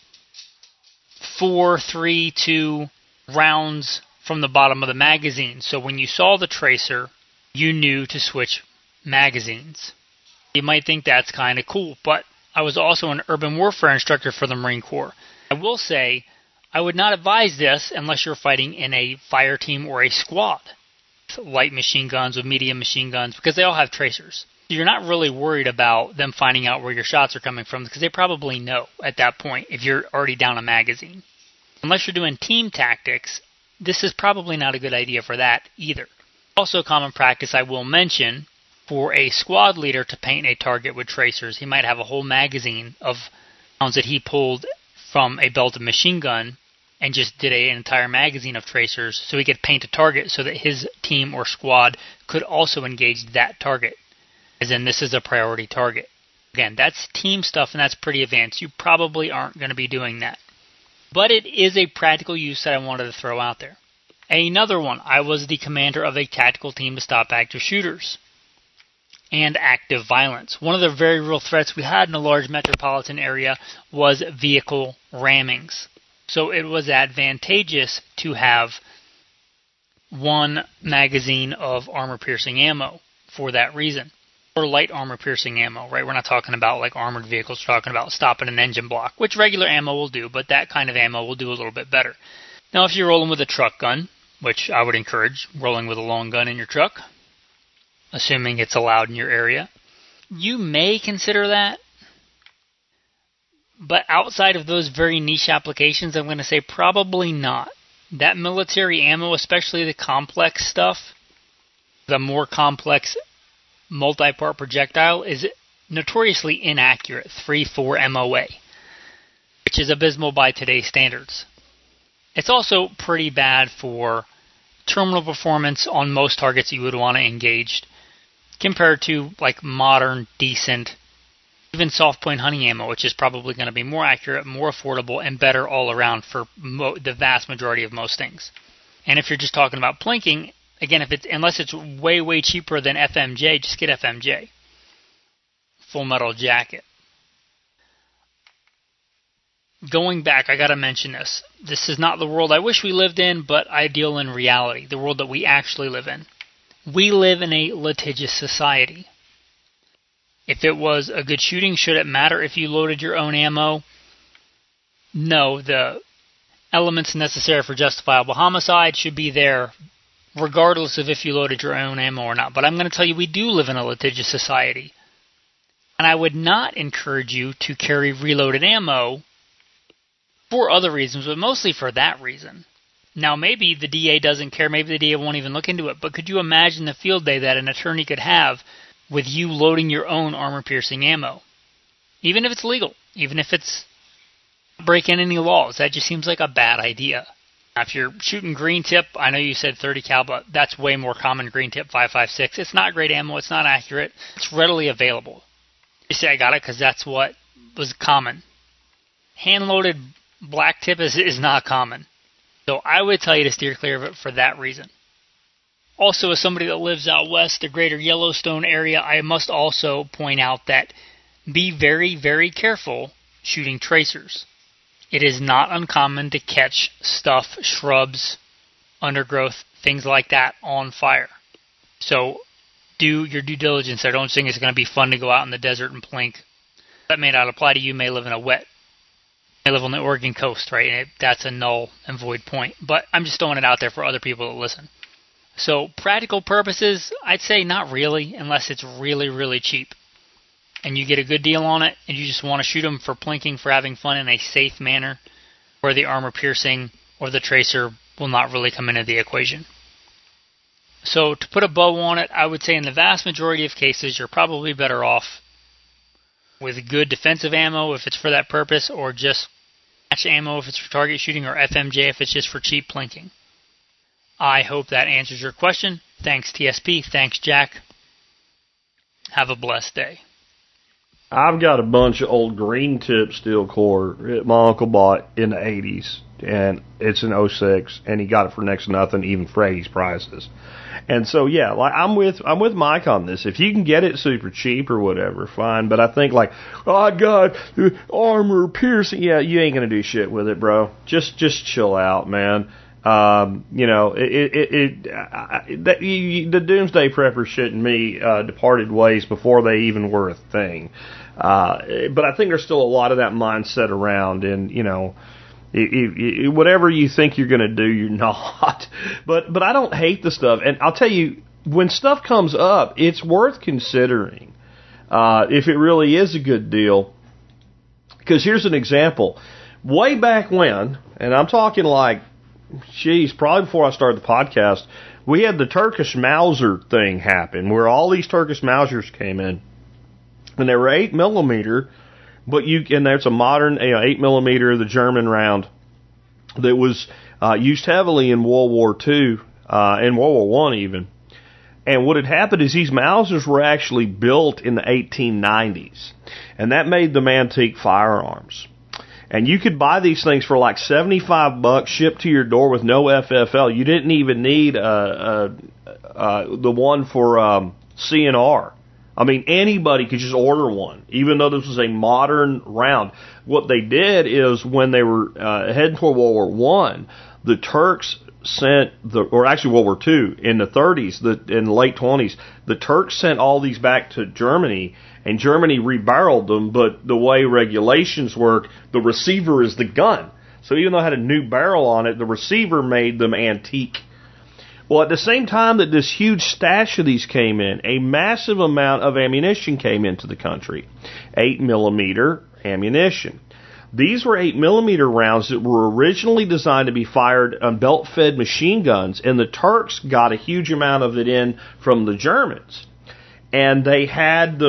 [SPEAKER 6] 4, 3, 2 rounds from the bottom of the magazine. So when you saw the tracer, you knew to switch magazines. You might think that's kind of cool, but I was also an urban warfare instructor for the Marine Corps. I will say, I would not advise this unless you're fighting in a fire team or a squad. Light machine guns with medium machine guns, because they all have tracers. You're not really worried about them finding out where your shots are coming from, because they probably know at that point if you're already down a magazine. Unless you're doing team tactics, this is probably not a good idea for that either. Also common practice, I will mention, for a squad leader to paint a target with tracers. He might have a whole magazine of rounds that he pulled from a belted machine gun and just did an entire magazine of tracers so he could paint a target so that his team or squad could also engage that target. As in, this is a priority target. Again, that's team stuff, and that's pretty advanced. You probably aren't going to be doing that. But it is a practical use that I wanted to throw out there. Another one, I was the commander of a tactical team to stop active shooters and active violence. One of the very real threats we had in a large metropolitan area was vehicle rammings. So it was advantageous to have one magazine of armor-piercing ammo for that reason. Or light armor-piercing ammo, right? We're not talking about like armored vehicles, we're talking about stopping an engine block, which regular ammo will do, but that kind of ammo will do a little bit better. Now, if you're rolling with a truck gun, which I would encourage rolling with a long gun in your truck, assuming it's allowed in your area, you may consider that. But outside of those very niche applications, I'm going to say probably not. That military ammo, especially the complex stuff, the more complex multi-part projectile, is notoriously inaccurate, 3-4 MOA, which is abysmal by today's standards. It's also pretty bad for terminal performance on most targets you would want to engage compared to like modern, decent, even soft point hunting ammo, which is probably going to be more accurate, more affordable, and better all around for the vast majority of most things. And if you're just talking about plinking, again, unless it's way, way cheaper than FMJ, just get FMJ. Full Metal Jacket. Going back, I got to mention this. This is not the world I wish we lived in, but ideal in reality, the world that we actually live in. We live in a litigious society. If it was a good shooting, should it matter if you loaded your own ammo? No, the elements necessary for justifiable homicide should be there regardless of if you loaded your own ammo or not. But I'm going to tell you, we do live in a litigious society. And I would not encourage you to carry reloaded ammo for other reasons, but mostly for that reason. Now, maybe the DA doesn't care. Maybe the DA won't even look into it. But could you imagine the field day that an attorney could have with you loading your own armor-piercing ammo? Even if it's legal. Even if it's breaking any laws. That just seems like a bad idea. Now, if you're shooting green tip, I know you said 30 cal, but that's way more common, green tip 5.56. It's not great ammo. It's not accurate. It's readily available. You say I got it because that's what was common. Hand-loaded black tip is not common. So I would tell you to steer clear of it for that reason. Also, as somebody that lives out west, the greater Yellowstone area, I must also point out that be very, very careful shooting tracers. It is not uncommon to catch stuff, shrubs, undergrowth, things like that on fire. So do your due diligence. I don't think it's going to be fun to go out in the desert and plink. That may not apply to you. You may live in a wet. You may live on the Oregon coast, right? And that's a null and void point. But I'm just throwing it out there for other people to listen. So practical purposes, I'd say not really, unless it's really, really cheap. And you get a good deal on it, and you just want to shoot them for plinking, for having fun in a safe manner, where the armor piercing or the tracer will not really come into the equation. So to put a bow on it, I would say in the vast majority of cases, you're probably better off with good defensive ammo if it's for that purpose, or just match ammo if it's for target shooting, or FMJ if it's just for cheap plinking. I hope that answers your question. Thanks, TSP. Thanks, Jack. Have a blessed day.
[SPEAKER 1] I've got a bunch of old green tip steel core that my uncle bought in the 80s, and it's an 06, and he got it for next to nothing, even for 80s prices. And so, yeah, like I'm with Mike on this. If you can get it super cheap or whatever, fine. But I think like, oh, I got armor piercing. Yeah, you ain't gonna do shit with it, bro. Just chill out, man. You know, the Doomsday Prepper shit and me departed ways before they even were a thing. But I think there's still a lot of that mindset around, and you know, whatever you think you're going to do, you're not. But I don't hate the stuff, and I'll tell you, when stuff comes up, it's worth considering if it really is a good deal. Because here's an example: way back when, and I'm talking like, geez, probably before I started the podcast, we had the Turkish Mauser thing happen, where all these Turkish Mausers came in, and they were 8mm, but and there's a modern 8mm, the German round, that was used heavily in World War II, and World War I even. And what had happened is these Mausers were actually built in the 1890s, and that made them antique firearms. And you could buy these things for like $75 shipped to your door with no FFL. You didn't even need the one for CNR. I mean, anybody could just order one, even though this was a modern round. What they did is when they were heading toward World War I, the Turks sent, or actually World War II, in the 30s, in the late 20s, the Turks sent all these back to Germany, and Germany rebarreled them, but the way regulations work, the receiver is the gun. So even though it had a new barrel on it, the receiver made them antique. Well, at the same time that this huge stash of these came in, a massive amount of ammunition came into the country. 8mm ammunition. These were 8mm rounds that were originally designed to be fired on belt-fed machine guns, and the Turks got a huge amount of it in from the Germans. And they had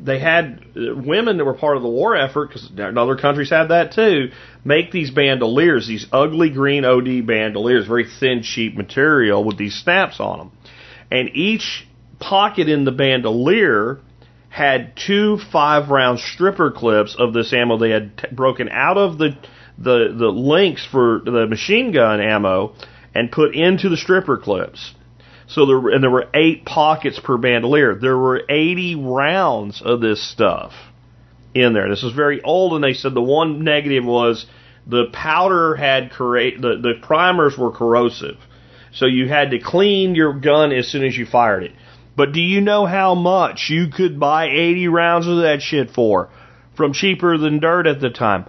[SPEAKER 1] women that were part of the war effort, because other countries had that too, make these bandoliers, these ugly green OD bandoliers, very thin, cheap material with these snaps on them. And each pocket in the bandolier had 2 5-round stripper clips of this ammo they had broken out of the links for the machine gun ammo and put into the stripper clips. So there were 8 pockets per bandolier. There were 80 rounds of this stuff in there. This was very old, and they said the one negative was the powder had the primers were corrosive. So you had to clean your gun as soon as you fired it. But do you know how much you could buy 80 rounds of that shit for? From Cheaper Than Dirt at the time.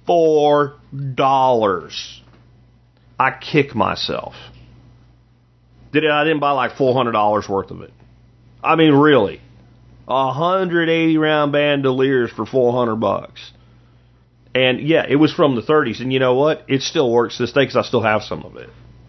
[SPEAKER 1] $4. I kick myself. I didn't buy like $400 worth of it. I mean, really. 180 round bandoliers for $400. And yeah, it was from the 30s. And you know what? It still works this day because I still have some of it.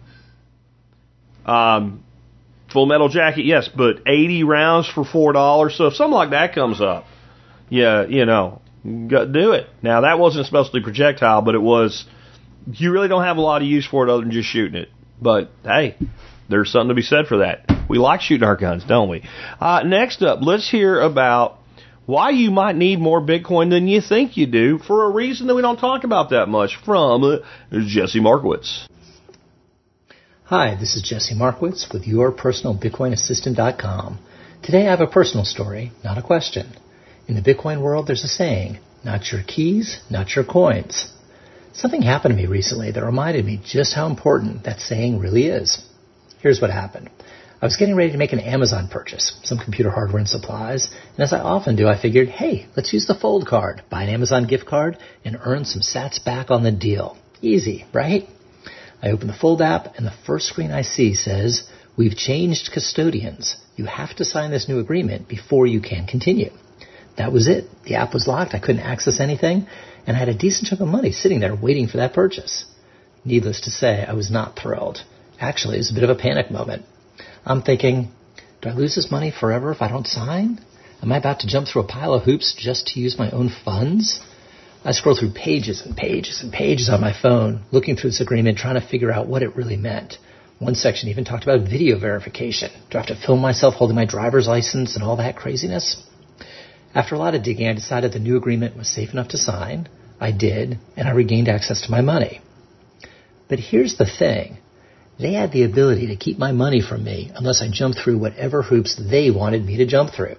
[SPEAKER 1] Full Metal Jacket, yes, but 80 rounds for $4. So if something like that comes up, yeah, you know, do it. Now, that wasn't a specialty projectile, but it was, you really don't have a lot of use for it other than just shooting it. But, hey, there's something to be said for that. We like shooting our guns, don't we? Next up, let's hear about why you might need more Bitcoin than you think you do for a reason that we don't talk about that much from Jesse Markowitz.
[SPEAKER 7] Hi, this is Jesse Markowitz with YourPersonalBitcoinAssistant.com. Today I have a personal story, not a question. In the Bitcoin world, there's a saying, not your keys, not your coins. Something happened to me recently that reminded me just how important that saying really is. Here's what happened. I was getting ready to make an Amazon purchase, some computer hardware and supplies, and as I often do, I figured, hey, let's use the Fold card, buy an Amazon gift card, and earn some sats back on the deal. Easy, right? I open the Fold app, and the first screen I see says, we've changed custodians. You have to sign this new agreement before you can continue. That was it. The app was locked. I couldn't access anything, and I had a decent chunk of money sitting there waiting for that purchase. Needless to say, I was not thrilled. Actually, it was a bit of a panic moment. I'm thinking, do I lose this money forever if I don't sign? Am I about to jump through a pile of hoops just to use my own funds? I scroll through pages and pages and pages on my phone, looking through this agreement, trying to figure out what it really meant. One section even talked about video verification. Do I have to film myself holding my driver's license and all that craziness? After a lot of digging, I decided the new agreement was safe enough to sign. I did, and I regained access to my money. But here's the thing. They had the ability to keep my money from me unless I jumped through whatever hoops they wanted me to jump through.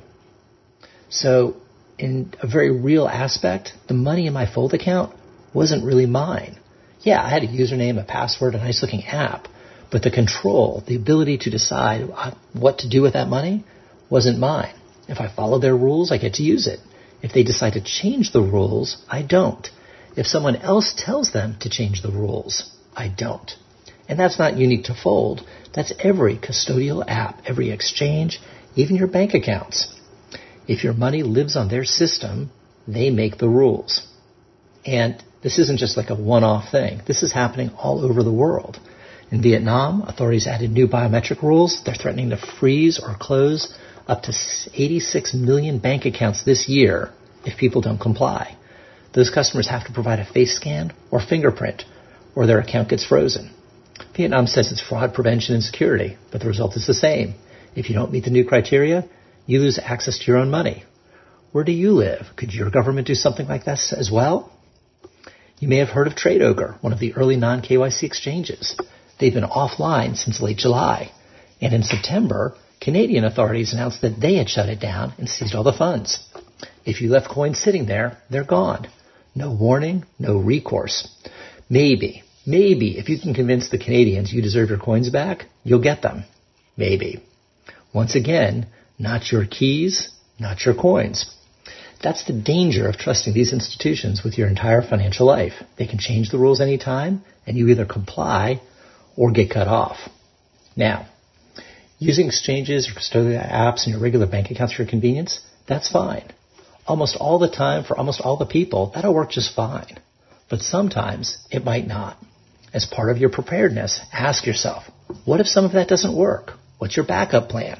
[SPEAKER 7] So, in a very real aspect, the money in my Fold account wasn't really mine. Yeah, I had a username, a password, a nice-looking app, but the control, the ability to decide what to do with that money wasn't mine. If I follow their rules, I get to use it. If they decide to change the rules, I don't. If someone else tells them to change the rules, I don't. And that's not unique to Fold. That's every custodial app, every exchange, even your bank accounts. If your money lives on their system, they make the rules. And this isn't just like a one-off thing. This is happening all over the world. In Vietnam, authorities added new biometric rules. They're threatening to freeze or close up to 86 million bank accounts this year if people don't comply. Those customers have to provide a face scan or fingerprint, or their account gets frozen. Vietnam says it's fraud prevention and security, but the result is the same. If you don't meet the new criteria, you lose access to your own money. Where do you live? Could your government do something like this as well? You may have heard of TradeOgre, one of the early non-KYC exchanges. They've been offline since late July. And in September, Canadian authorities announced that they had shut it down and seized all the funds. If you left coins sitting there, they're gone. No warning, no recourse. Maybe if you can convince the Canadians you deserve your coins back, you'll get them. Maybe. Once again, not your keys, not your coins. That's the danger of trusting these institutions with your entire financial life. They can change the rules anytime, and you either comply or get cut off. Now, using exchanges or custodial apps in your regular bank accounts for your convenience, that's fine. Almost all the time, for almost all the people, that'll work just fine. But sometimes it might not. As part of your preparedness, ask yourself, what if some of that doesn't work? What's your backup plan?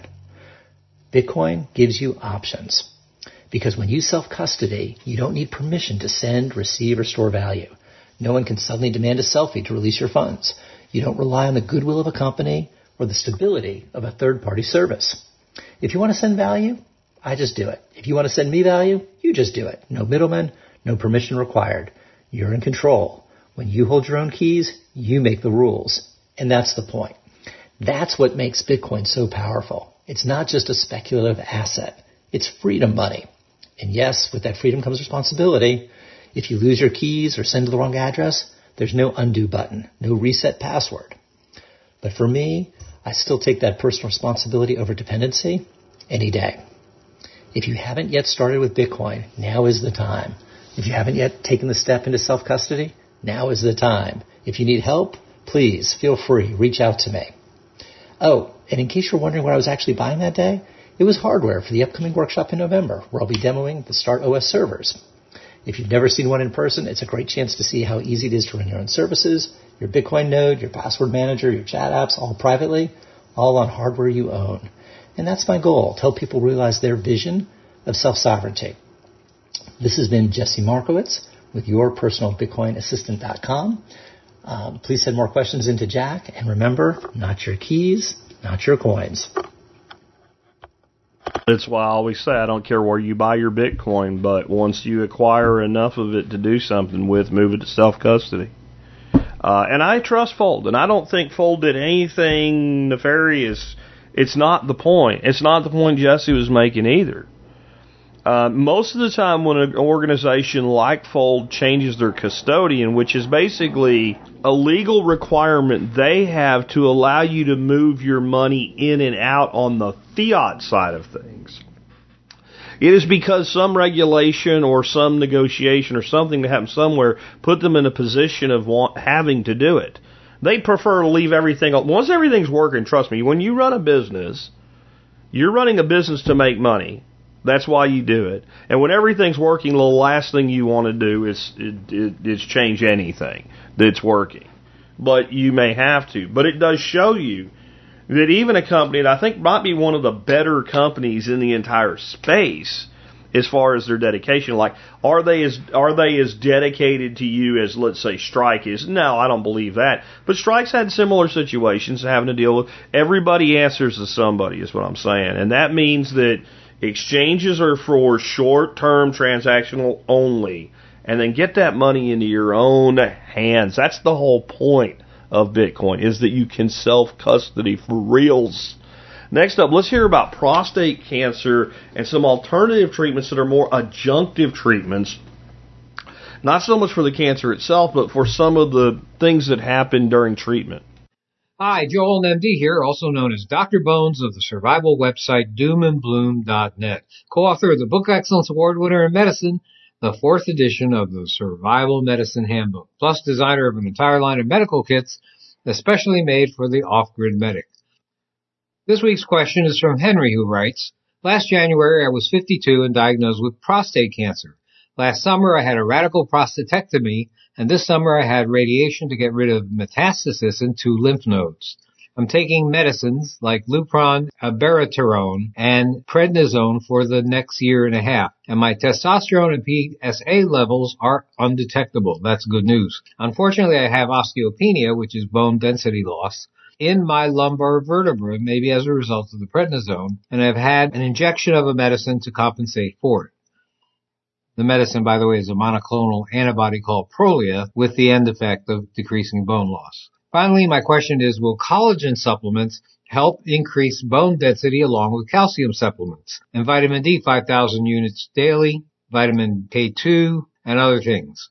[SPEAKER 7] Bitcoin gives you options. Because when you self-custody, you don't need permission to send, receive, or store value. No one can suddenly demand a selfie to release your funds. You don't rely on the goodwill of a company or the stability of a third-party service. If you want to send value, I just do it. If you want to send me value, you just do it. No middleman, no permission required. You're in control. When you hold your own keys, you make the rules. And that's the point. That's what makes Bitcoin so powerful. It's not just a speculative asset. It's freedom money. And yes, with that freedom comes responsibility. If you lose your keys or send to the wrong address, there's no undo button, no reset password. But for me, I still take that personal responsibility over dependency any day. If you haven't yet started with Bitcoin, now is the time. If you haven't yet taken the step into self-custody, now is the time. If you need help, please feel free, reach out to me. Oh, and in case you're wondering what I was actually buying that day, it was hardware for the upcoming workshop in November, where I'll be demoing the Start OS servers. If you've never seen one in person, it's a great chance to see how easy it is to run your own services, your Bitcoin node, your password manager, your chat apps, all privately, all on hardware you own. And that's my goal, to help people realize their vision of self-sovereignty. This has been Jesse Markowitz with yourpersonalbitcoinassistant.com. Please send more questions into Jack. And remember, not your keys, not your coins.
[SPEAKER 1] That's why I always say I don't care where you buy your Bitcoin, but once you acquire enough of it to do something with, move it to self-custody. And I trust Fold, and I don't think Fold did anything nefarious. It's not the point. It's not the point Jesse was making either. Most of the time when an organization like Fold changes their custodian, which is basically a legal requirement they have to allow you to move your money in and out on the fiat side of things, it is because some regulation or some negotiation or something that happened somewhere put them in a position of having to do it. They prefer to leave everything. Once everything's working, trust me, when you run a business, you're running a business to make money. That's why you do it. And when everything's working, the last thing you want to do is change anything that's working. But you may have to. But it does show you that even a company that I think might be one of the better companies in the entire space as far as their dedication, like, are they as dedicated to you as, let's say, Strike is? No, I don't believe that. But Strike's had similar situations having to deal with. Everybody answers to somebody, is what I'm saying. And that means that exchanges are for short-term transactional only, and then get that money into your own hands. That's the whole point of Bitcoin, is that you can self-custody for reals. Next up, let's hear about prostate cancer and some alternative treatments that are more adjunctive treatments. Not so much for the cancer itself, but for some of the things that happen during treatment.
[SPEAKER 8] Hi, Joel MD here, also known as Dr. Bones of the survival website doomandbloom.net, co-author of the Book Excellence Award winner in medicine, the 4th edition of the Survival Medicine Handbook, plus designer of an entire line of medical kits, especially made for the off-grid medic. This week's question is from Henry, who writes, last January I was 52 and diagnosed with prostate cancer. Last summer I had a radical prostatectomy, and this summer I had radiation to get rid of metastasis in 2 lymph nodes. I'm taking medicines like Lupron, abiraterone, and prednisone for the next year and a half, and my testosterone and PSA levels are undetectable. That's good news. Unfortunately, I have osteopenia, which is bone density loss, in my lumbar vertebra, maybe as a result of the prednisone, and I've had an injection of a medicine to compensate for it. The medicine, by the way, is a monoclonal antibody called Prolia with the end effect of decreasing bone loss. Finally, my question is, will collagen supplements help increase bone density along with calcium supplements and vitamin D 5,000 units daily, vitamin K2, and other things?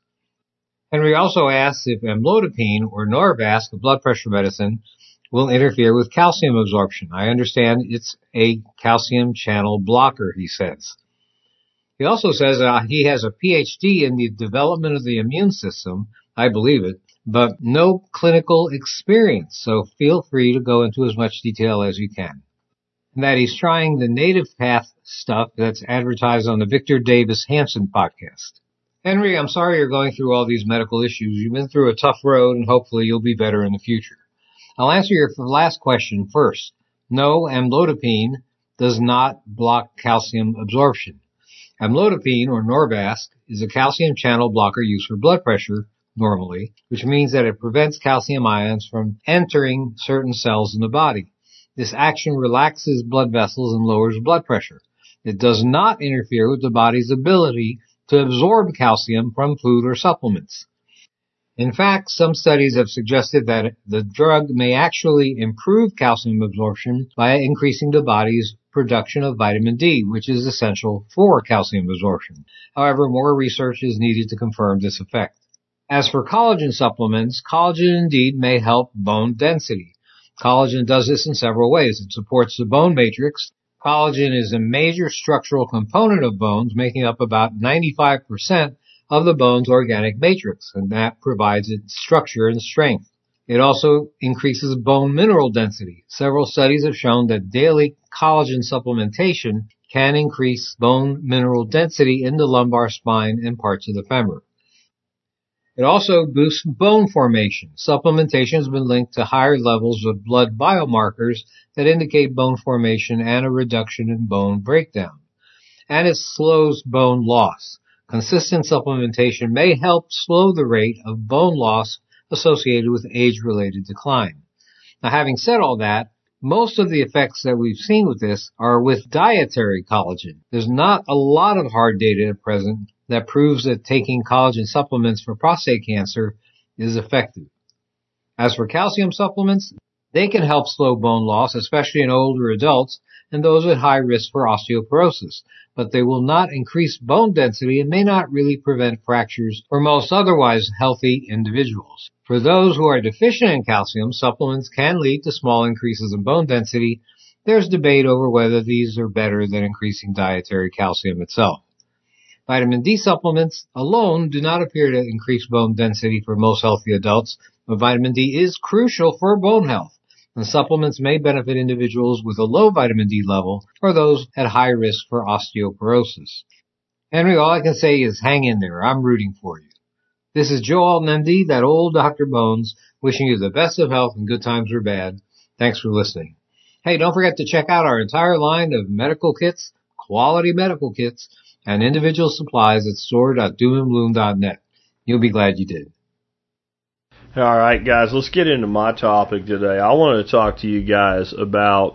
[SPEAKER 8] Henry also asks if amlodipine or Norvasc, a blood pressure medicine, will interfere with calcium absorption. I understand it's a calcium channel blocker, he says. He also says he has a PhD in the development of the immune system. I believe it, but no clinical experience, so feel free to go into as much detail as you can. And that he's trying the native path stuff that's advertised on the Victor Davis Hanson podcast. Henry, I'm sorry you're going through all these medical issues. You've been through a tough road, and hopefully you'll be better in the future. I'll answer your last question first. No, amlodipine does not block calcium absorption. Amlodipine, or Norvasc, is a calcium channel blocker used for blood pressure, normally, which means that it prevents calcium ions from entering certain cells in the body. This action relaxes blood vessels and lowers blood pressure. It does not interfere with the body's ability to absorb calcium from food or supplements. In fact, some studies have suggested that the drug may actually improve calcium absorption by increasing the body's production of vitamin D, which is essential for calcium absorption. However, more research is needed to confirm this effect. As for collagen supplements, collagen indeed may help bone density. Collagen does this in several ways. It supports the bone matrix. Collagen is a major structural component of bones, making up about 95% of the bone's organic matrix, and that provides it structure and strength. It also increases bone mineral density. Several studies have shown that daily collagen supplementation can increase bone mineral density in the lumbar spine and parts of the femur. It also boosts bone formation. Supplementation has been linked to higher levels of blood biomarkers that indicate bone formation and a reduction in bone breakdown. And it slows bone loss. Consistent supplementation may help slow the rate of bone loss associated with age-related decline. Now, having said all that, most of the effects that we've seen with this are with dietary collagen. There's not a lot of hard data at present that proves that taking collagen supplements for prostate cancer is effective. As for calcium supplements, they can help slow bone loss, especially in older adults and those at high risk for osteoporosis, but they will not increase bone density and may not really prevent fractures for most otherwise healthy individuals. For those who are deficient in calcium, supplements can lead to small increases in bone density. There's debate over whether these are better than increasing dietary calcium itself. Vitamin D supplements alone do not appear to increase bone density for most healthy adults, but vitamin D is crucial for bone health, and supplements may benefit individuals with a low vitamin D level or those at high risk for osteoporosis. Henry, all I can say is hang in there. I'm rooting for you. This is Joe Alton, MD, that old Dr. Bones, wishing you the best of health in good times or bad. Thanks for listening. Hey, don't forget to check out our entire line of medical kits, quality medical kits, and individual supplies at store.doomandbloom.net. You'll be glad you did.
[SPEAKER 1] All right, guys, let's get into my topic today. I wanted to talk to you guys about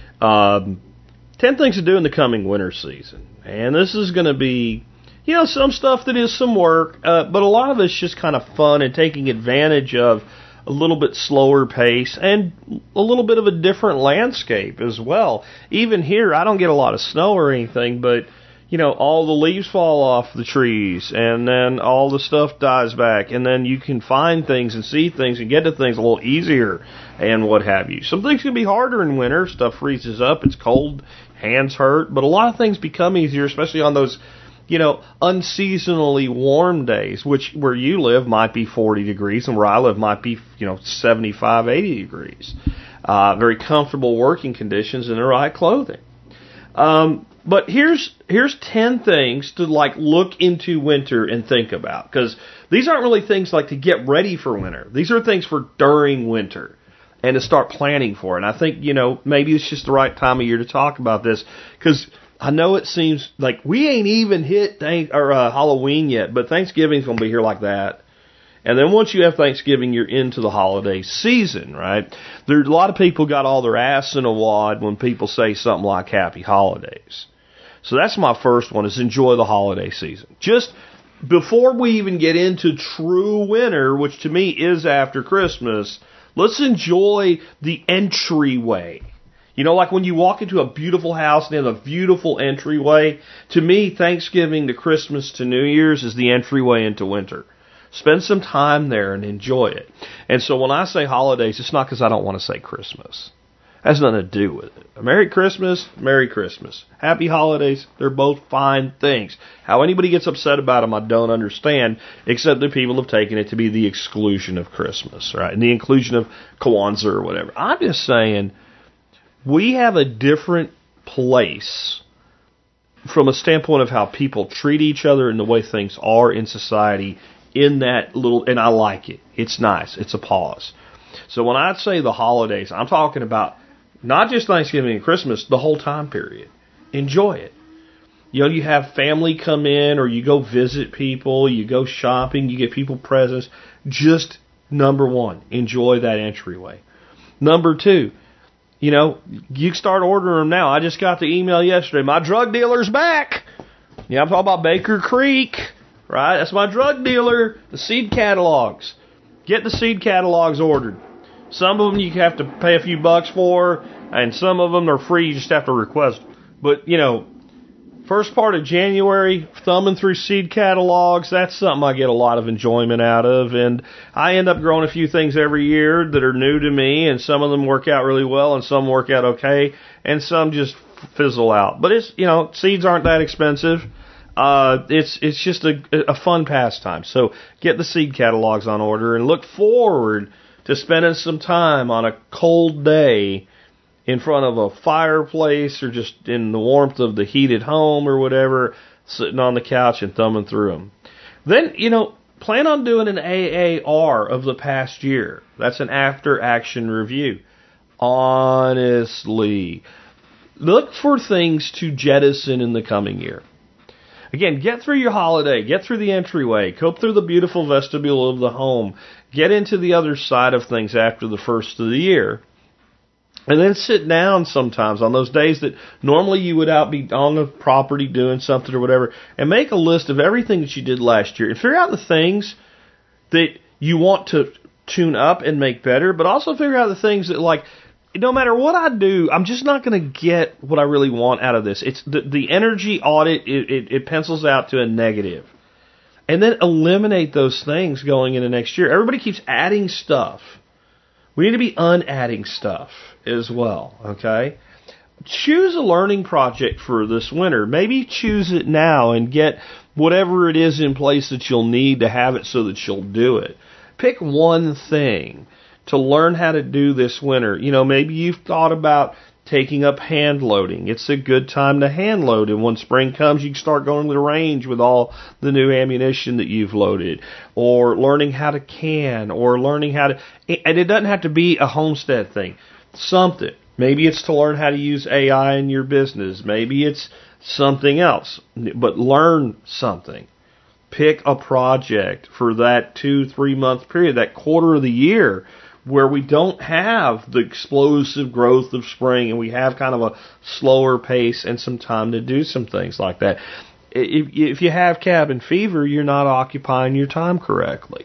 [SPEAKER 1] 10 things to do in the coming winter season. And this is going to be, some stuff that is some work, but a lot of it's just kind of fun and taking advantage of a little bit slower pace and a little bit of a different landscape as well. Even here, I don't get a lot of snow or anything, but all the leaves fall off the trees, and then all the stuff dies back, and then you can find things and see things and get to things a little easier and what have you. Some things can be harder in winter. Stuff freezes up, it's cold, hands hurt, but a lot of things become easier, especially on those, unseasonally warm days, which where you live might be 40 degrees, and where I live might be, 75, 80 degrees. Very comfortable working conditions in the right clothing. But here's 10 things to look into winter and think about, because these aren't really things to get ready for winter. These are things for during winter and to start planning for it. And I think, maybe it's just the right time of year to talk about this, because I know it seems like we ain't even hit Halloween yet, but Thanksgiving's going to be here like that. And then once you have Thanksgiving, you're into the holiday season, right? There's a lot of people got all their ass in a wad when people say something like Happy Holidays. So that's my first one, is enjoy the holiday season. Just before we even get into true winter, which to me is after Christmas, let's enjoy the entryway. Like when you walk into a beautiful house and they have a beautiful entryway, to me, Thanksgiving to Christmas to New Year's is the entryway into winter. Spend some time there and enjoy it. And so when I say holidays, it's not because I don't want to say Christmas. It has nothing to do with it. Merry Christmas, Merry Christmas. Happy holidays, they're both fine things. How anybody gets upset about them, I don't understand, except that people have taken it to be the exclusion of Christmas, right? And the inclusion of Kwanzaa or whatever. I'm just saying, we have a different place from a standpoint of how people treat each other and the way things are in society in that little, and I like it. It's nice. It's a pause. So when I say the holidays, I'm talking about not just Thanksgiving and Christmas, the whole time period. Enjoy it. You have family come in, or you go visit people, you go shopping, you get people presents. Just, number one, enjoy that entryway. Number two, you start ordering them now. I just got the email yesterday. My drug dealer's back. I'm talking about Baker Creek, right? That's my drug dealer. The seed catalogs. Get the seed catalogs ordered. Some of them you have to pay a few bucks for, and some of them are free. You just have to request. But, first part of January, thumbing through seed catalogs, that's something I get a lot of enjoyment out of. And I end up growing a few things every year that are new to me, and some of them work out really well, and some work out okay, and some just fizzle out. But it's, seeds aren't that expensive. It's just a fun pastime. So get the seed catalogs on order and look forward to spending some time on a cold day in front of a fireplace, or just in the warmth of the heated home or whatever, sitting on the couch and thumbing through them. Then, plan on doing an AAR of the past year. That's an after-action review. Honestly, look for things to jettison in the coming year. Again, get through your holiday, get through the entryway, go through the beautiful vestibule of the home, get into the other side of things after the first of the year, and then sit down sometimes on those days that normally you would be on the property doing something or whatever, and make a list of everything that you did last year and figure out the things that you want to tune up and make better, but also figure out the things that, like, no matter what I do, I'm just not going to get what I really want out of this. It's the energy audit, it pencils out to a negative. And then eliminate those things going into next year. Everybody keeps adding stuff. We need to be unadding stuff as well, okay? Choose a learning project for this winter. Maybe choose it now and get whatever it is in place that you'll need to have it so that you'll do it. Pick one thing to learn how to do this winter. You know, maybe you've thought about taking up hand loading. It's a good time to hand load, and when spring comes, you can start going to the range with all the new ammunition that you've loaded, or learning how to can, or learning how to, and it doesn't have to be a homestead thing. Something. Maybe it's to learn how to use AI in your business. Maybe it's something else, but learn something. Pick a project for that 2-3 month period, that quarter of the year, where we don't have the explosive growth of spring and we have kind of a slower pace and some time to do some things like that. If you have cabin fever, you're not occupying your time correctly.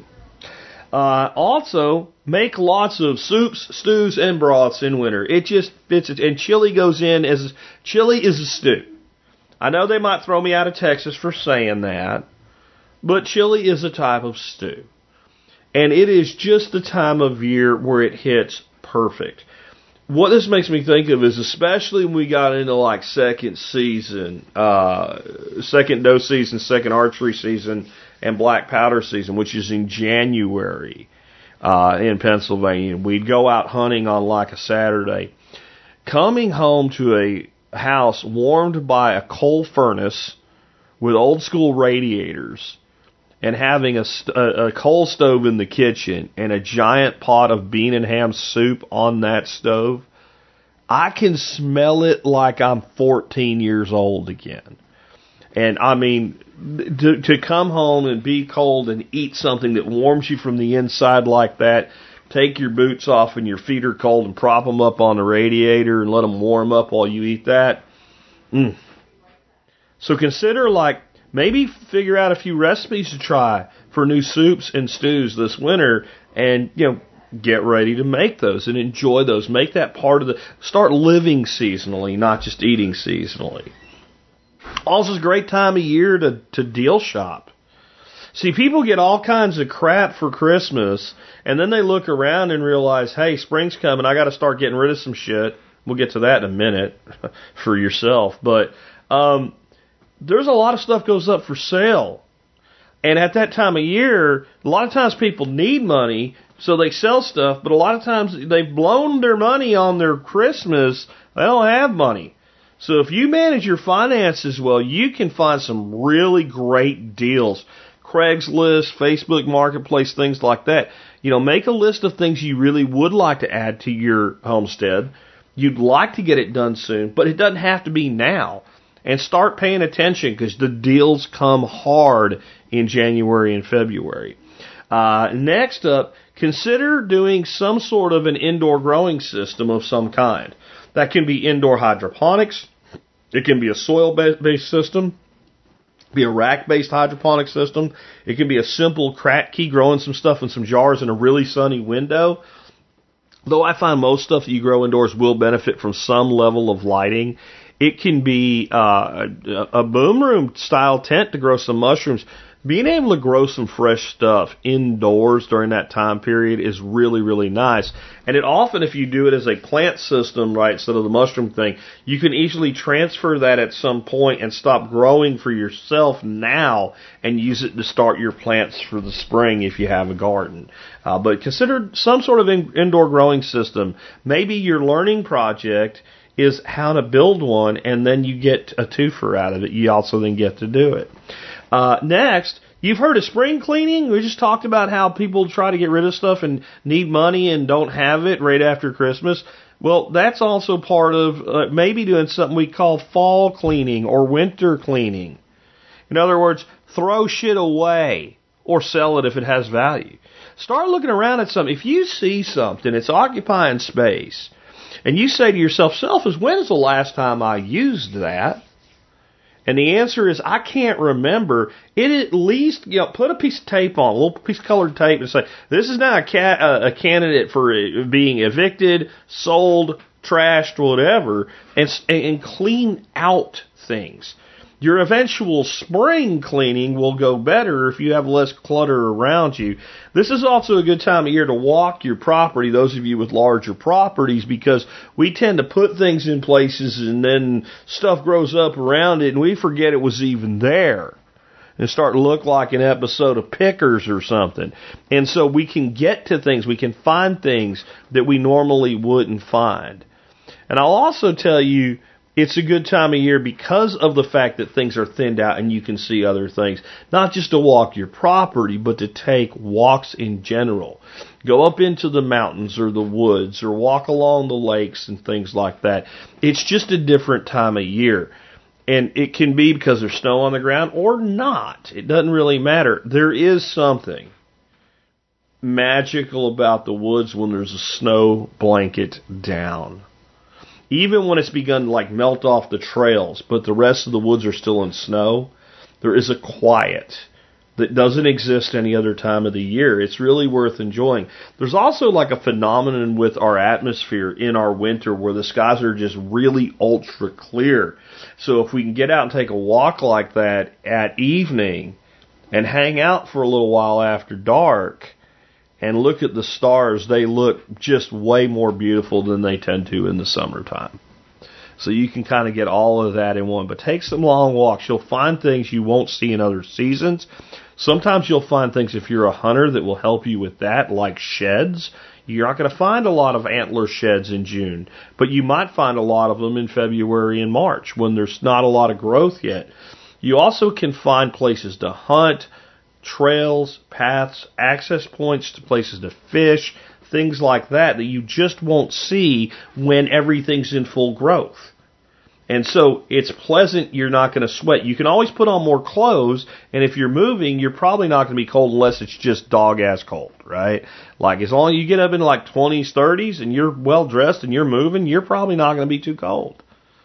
[SPEAKER 1] Also, make lots of soups, stews, and broths in winter. It just fits it. And chili goes in as, chili is a stew. I know they might throw me out of Texas for saying that, but chili is a type of stew. And it is just the time of year where it hits perfect. What this makes me think of is, especially when we got into like second season, second doe season, second archery season, and black powder season, which is in January in Pennsylvania. We'd go out hunting on like a Saturday. Coming home to a house warmed by a coal furnace with old school radiators, and having a coal stove in the kitchen and a giant pot of bean and ham soup on that stove, I can smell it like I'm 14 years old again. And I mean, to come home and be cold and eat something that warms you from the inside like that, take your boots off and your feet are cold and prop them up on the radiator and let them warm up while you eat that. So consider, like, maybe figure out a few recipes to try for new soups and stews this winter, and, you know, get ready to make those and enjoy those. Make that part of start living seasonally, not just eating seasonally. Also, it's a great time of year to deal shop. See, people get all kinds of crap for Christmas, and then they look around and realize, hey, spring's coming, I got to start getting rid of some shit. We'll get to that in a minute for yourself. But there's a lot of stuff goes up for sale. And at that time of year, a lot of times people need money, so they sell stuff, but a lot of times they've blown their money on their Christmas. They don't have money. So if you manage your finances well, you can find some really great deals. Craigslist, Facebook Marketplace, things like that. You know, make a list of things you really would like to add to your homestead. You'd like to get it done soon, but it doesn't have to be now. And start paying attention, because the deals come hard in January and February. Next up, consider doing some sort of an indoor growing system of some kind. That can be indoor hydroponics. It can be a soil-based system. Be a rack-based hydroponic system. It can be a simple crack key growing some stuff in some jars in a really sunny window. Though I find most stuff that you grow indoors will benefit from some level of lighting. It can be a boom room style tent to grow some mushrooms. Being able to grow some fresh stuff indoors during that time period is really, really nice. And it often, if you do it as a plant system, right, instead of the mushroom thing, you can easily transfer that at some point and stop growing for yourself now and use it to start your plants for the spring if you have a garden. But consider some sort of indoor growing system. Maybe your learning project is how to build one, and then you get a twofer out of it. You also then get to do it. Next, You've heard of spring cleaning? We just talked about how people try to get rid of stuff and need money and don't have it right after Christmas. Well, that's also part of maybe doing something we call fall cleaning or winter cleaning. In other words, throw shit away or sell it if it has value. Start looking around at something. If you see something, it's occupying space, and you say to yourself, Selfish, when's the last time I used that? And the answer is, I can't remember. It at least, put a piece of tape on, a little piece of colored tape, and say, this is not a candidate for being evicted, sold, trashed, whatever, and clean out things. Your eventual spring cleaning will go better if you have less clutter around you. This is also a good time of year to walk your property, those of you with larger properties, because we tend to put things in places and then stuff grows up around it and we forget it was even there. And start to look like an episode of Pickers or something. And so we can get to things, we can find things that we normally wouldn't find. And I'll also tell you, it's a good time of year because of the fact that things are thinned out and you can see other things. Not just to walk your property, but to take walks in general. Go up into the mountains or the woods or walk along the lakes and things like that. It's just a different time of year. And it can be because there's snow on the ground or not. It doesn't really matter. There is something magical about the woods when there's a snow blanket down. Even when it's begun to melt off the trails, but the rest of the woods are still in snow, there is a quiet that doesn't exist any other time of the year. It's really worth enjoying. There's also a phenomenon with our atmosphere in our winter where the skies are just really ultra clear. So if we can get out and take a walk like that at evening and hang out for a little while after dark, and look at the stars, they look just way more beautiful than they tend to in the summertime. So you can kind of get all of that in one. But take some long walks. You'll find things you won't see in other seasons. Sometimes you'll find things, if you're a hunter, that will help you with that, like sheds. You're not going to find a lot of antler sheds in June, but you might find a lot of them in February and March when there's not a lot of growth yet. You also can find places to hunt, trails, paths, access points to places to fish, things like that you just won't see when everything's in full growth. And so it's pleasant, you're not going to sweat. You can always put on more clothes, and if you're moving, you're probably not going to be cold unless it's just dog-ass cold, right? As long as you get up into 20s, 30s, and you're well-dressed and you're moving, you're probably not going to be too cold.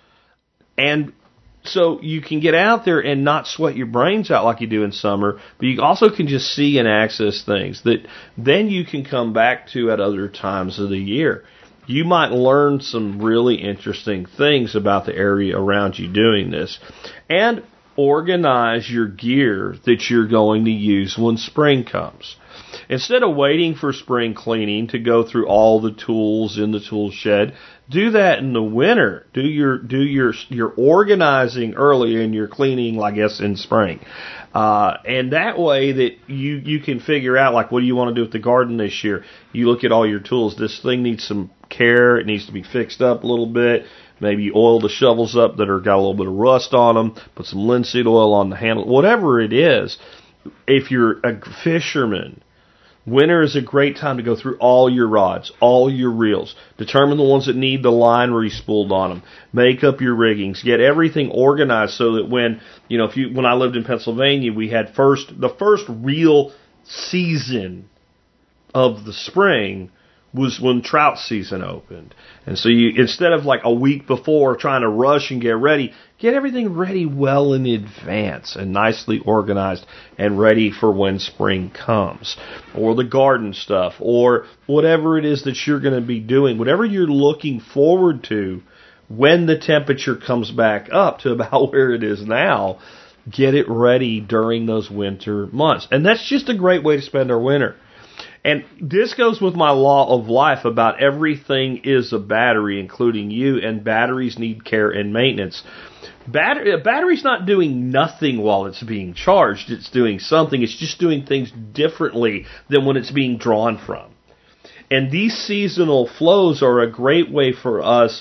[SPEAKER 1] And so you can get out there and not sweat your brains out like you do in summer, but you also can just see and access things that then you can come back to at other times of the year. You might learn some really interesting things about the area around you doing this. And organize your gear that you're going to use when spring comes. Instead of waiting for spring cleaning to go through all the tools in the tool shed, do that in the winter. Do your organizing early and your cleaning, I guess, in spring. And that way that you can figure out, what do you want to do with the garden this year? You look at all your tools. This thing needs some care. It needs to be fixed up a little bit. Maybe oil the shovels up that are got a little bit of rust on them. Put some linseed oil on the handle. Whatever it is, if you're a fisherman, winter is a great time to go through all your rods, all your reels. Determine the ones that need the line re-spooled on them. Make up your riggings. Get everything organized so that when I lived in Pennsylvania, we had the first real season of the spring was when trout season opened. And so you, instead of a week before trying to rush and get ready, get everything ready well in advance and nicely organized and ready for when spring comes. Or the garden stuff, or whatever it is that you're going to be doing, whatever you're looking forward to when the temperature comes back up to about where it is now, get it ready during those winter months. And that's just a great way to spend our winter. And this goes with my law of life about everything is a battery, including you, and batteries need care and maintenance. Battery's not doing nothing while it's being charged. It's doing something. It's just doing things differently than when it's being drawn from. And these seasonal flows are a great way for us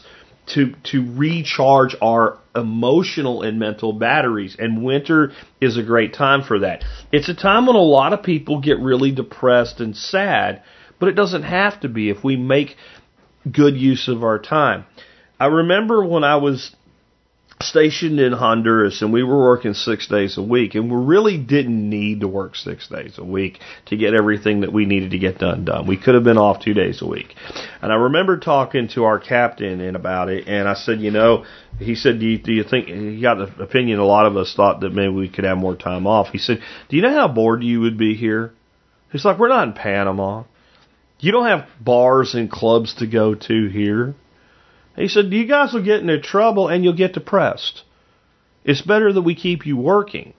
[SPEAKER 1] to recharge our emotional and mental batteries. And winter is a great time for that. It's a time when a lot of people get really depressed and sad, but it doesn't have to be if we make good use of our time. I remember when I was stationed in Honduras and we were working 6 days a week, and we really didn't need to work 6 days a week to get everything that we needed to get done. We could have been off 2 days a week. And I remember talking to our captain about it, and I said, he said, do you think, he got the opinion a lot of us thought that maybe we could have more time off. He said, do you know how bored you would be here? He's like, we're not in Panama. You don't have bars and clubs to go to here. He said, you guys will get into trouble and you'll get depressed. It's better that we keep you working,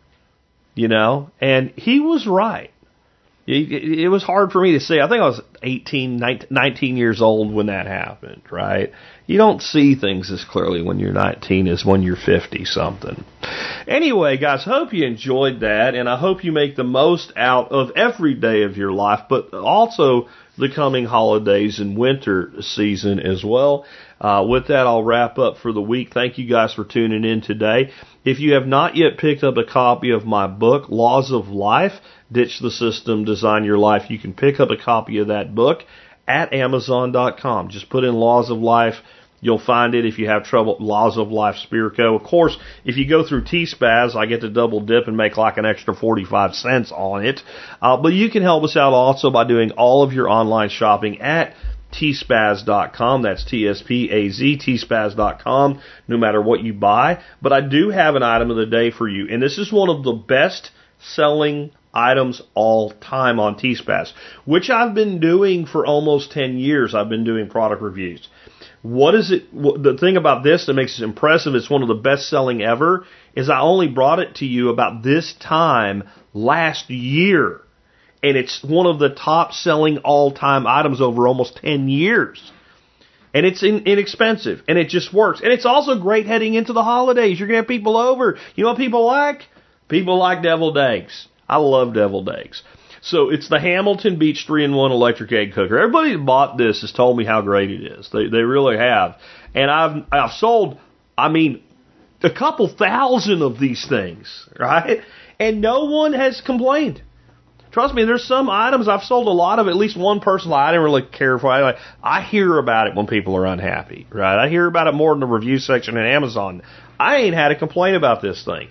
[SPEAKER 1] And he was right. It was hard for me to say. I think I was 19 years old when that happened, right? You don't see things as clearly when you're 19 as when you're 50-something. Anyway, guys, hope you enjoyed that, and I hope you make the most out of every day of your life, but also the coming holidays and winter season as well. With that, I'll wrap up for the week. Thank you guys for tuning in today. If you have not yet picked up a copy of my book, Laws of Life, Ditch the System, Design Your Life, you can pick up a copy of that book at Amazon.com. Just put in Laws of Life. You'll find it if you have trouble. Laws of Life Spirko. Of course, if you go through T-Spaz, I get to double dip and make like an extra 45 cents on it. But you can help us out also by doing all of your online shopping at tspaz.com. That's T-S-P-A-Z, tspaz.com, no matter what you buy. But I do have an item of the day for you, and this is one of the best-selling items all time on T-Spaz, which I've been doing for almost 10 years. I've been doing product reviews. What is it? The thing about this that makes it impressive, it's one of the best-selling ever, is I only brought it to you about this time last year. And it's one of the top-selling all-time items over almost 10 years. And it's inexpensive, and it just works. And it's also great heading into the holidays. You're going to have people over. You know what people like? People like deviled eggs. I love deviled eggs. So it's the Hamilton Beach 3-in-1 electric egg cooker. Everybody that bought this has told me how great it is. They really have. And I've sold, a couple thousand of these things, right? And no one has complained. Trust me, there's some items I've sold a lot of. At least one person, I didn't really care for it. I hear about it when people are unhappy, right? I hear about it more in the review section in Amazon. I ain't had a complaint about this thing.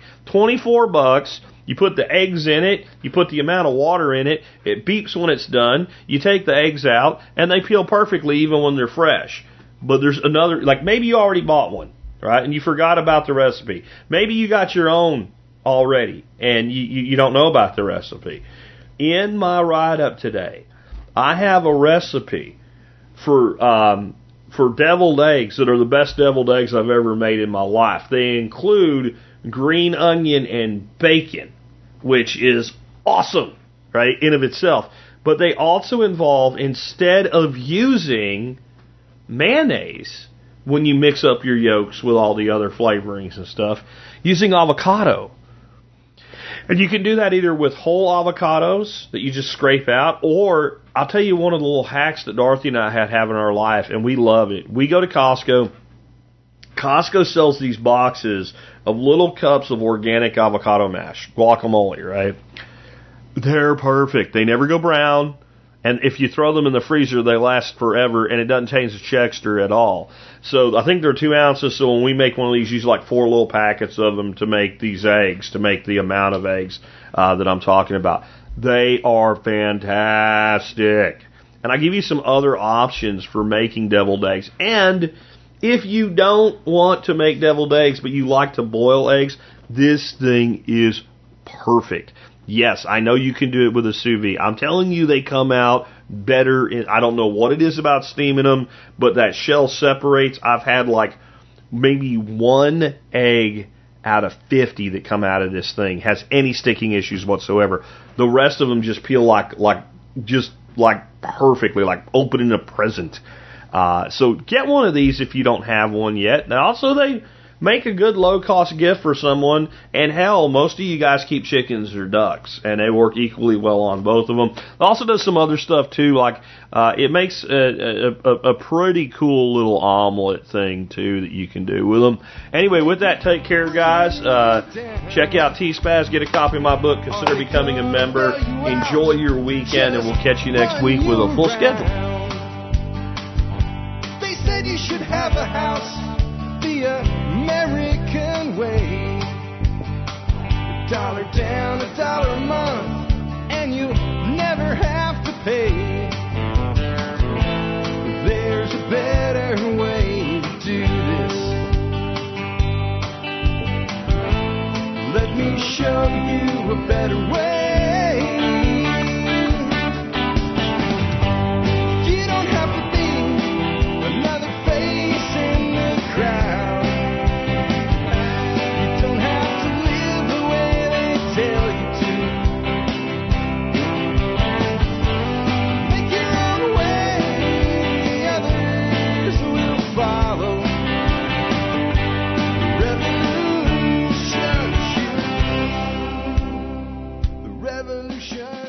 [SPEAKER 1] $24. You put the eggs in it. You put the amount of water in it. It beeps when it's done. You take the eggs out, and they peel perfectly even when they're fresh. But there's another, maybe you already bought one, right? And you forgot about the recipe. Maybe you got your own already, and you don't know about the recipe. In my write-up today, I have a recipe for deviled eggs that are the best deviled eggs I've ever made in my life. They include green onion and bacon, which is awesome, right, in of itself. But they also involve, instead of using mayonnaise when you mix up your yolks with all the other flavorings and stuff, using avocado. And you can do that either with whole avocados that you just scrape out, or I'll tell you one of the little hacks that Dorothy and I have in our life, and we love it. We go to Costco. Costco sells these boxes of little cups of organic avocado mash, guacamole, right? They're perfect. They never go brown. And if you throw them in the freezer, they last forever, and it doesn't change the texture at all. So I think they're 2 ounces, so when we make one of these, use 4 little packets of them to make these eggs, to make the amount of eggs that I'm talking about. They are fantastic. And I give you some other options for making deviled eggs. And if you don't want to make deviled eggs, but you like to boil eggs, this thing is perfect. Yes, I know you can do it with a sous vide. I'm telling you, they come out better. I don't know what it is about steaming them, but that shell separates. I've had maybe 1 egg out of 50 that come out of this thing has any sticking issues whatsoever. The rest of them just peel perfectly, like opening a present. So get one of these if you don't have one yet. Now also make a good low-cost gift for someone. And hell, most of you guys keep chickens or ducks, and they work equally well on both of them. It also does some other stuff, too, like it makes a pretty cool little omelet thing, too, that you can do with them. Anyway, with that, take care, guys. Check out T-Spaz. Get a copy of my book. Consider becoming a member. Enjoy your weekend, and we'll catch you next week with a full schedule.
[SPEAKER 9] They said you should have a house the American way. $1 down, $1 a month, and you'll never have to pay. There's a better way to do this. Let me show you a better way. You don't have to be another face in the crowd. You don't have to live the way they tell you to. Make your own way, others will follow. The revolution.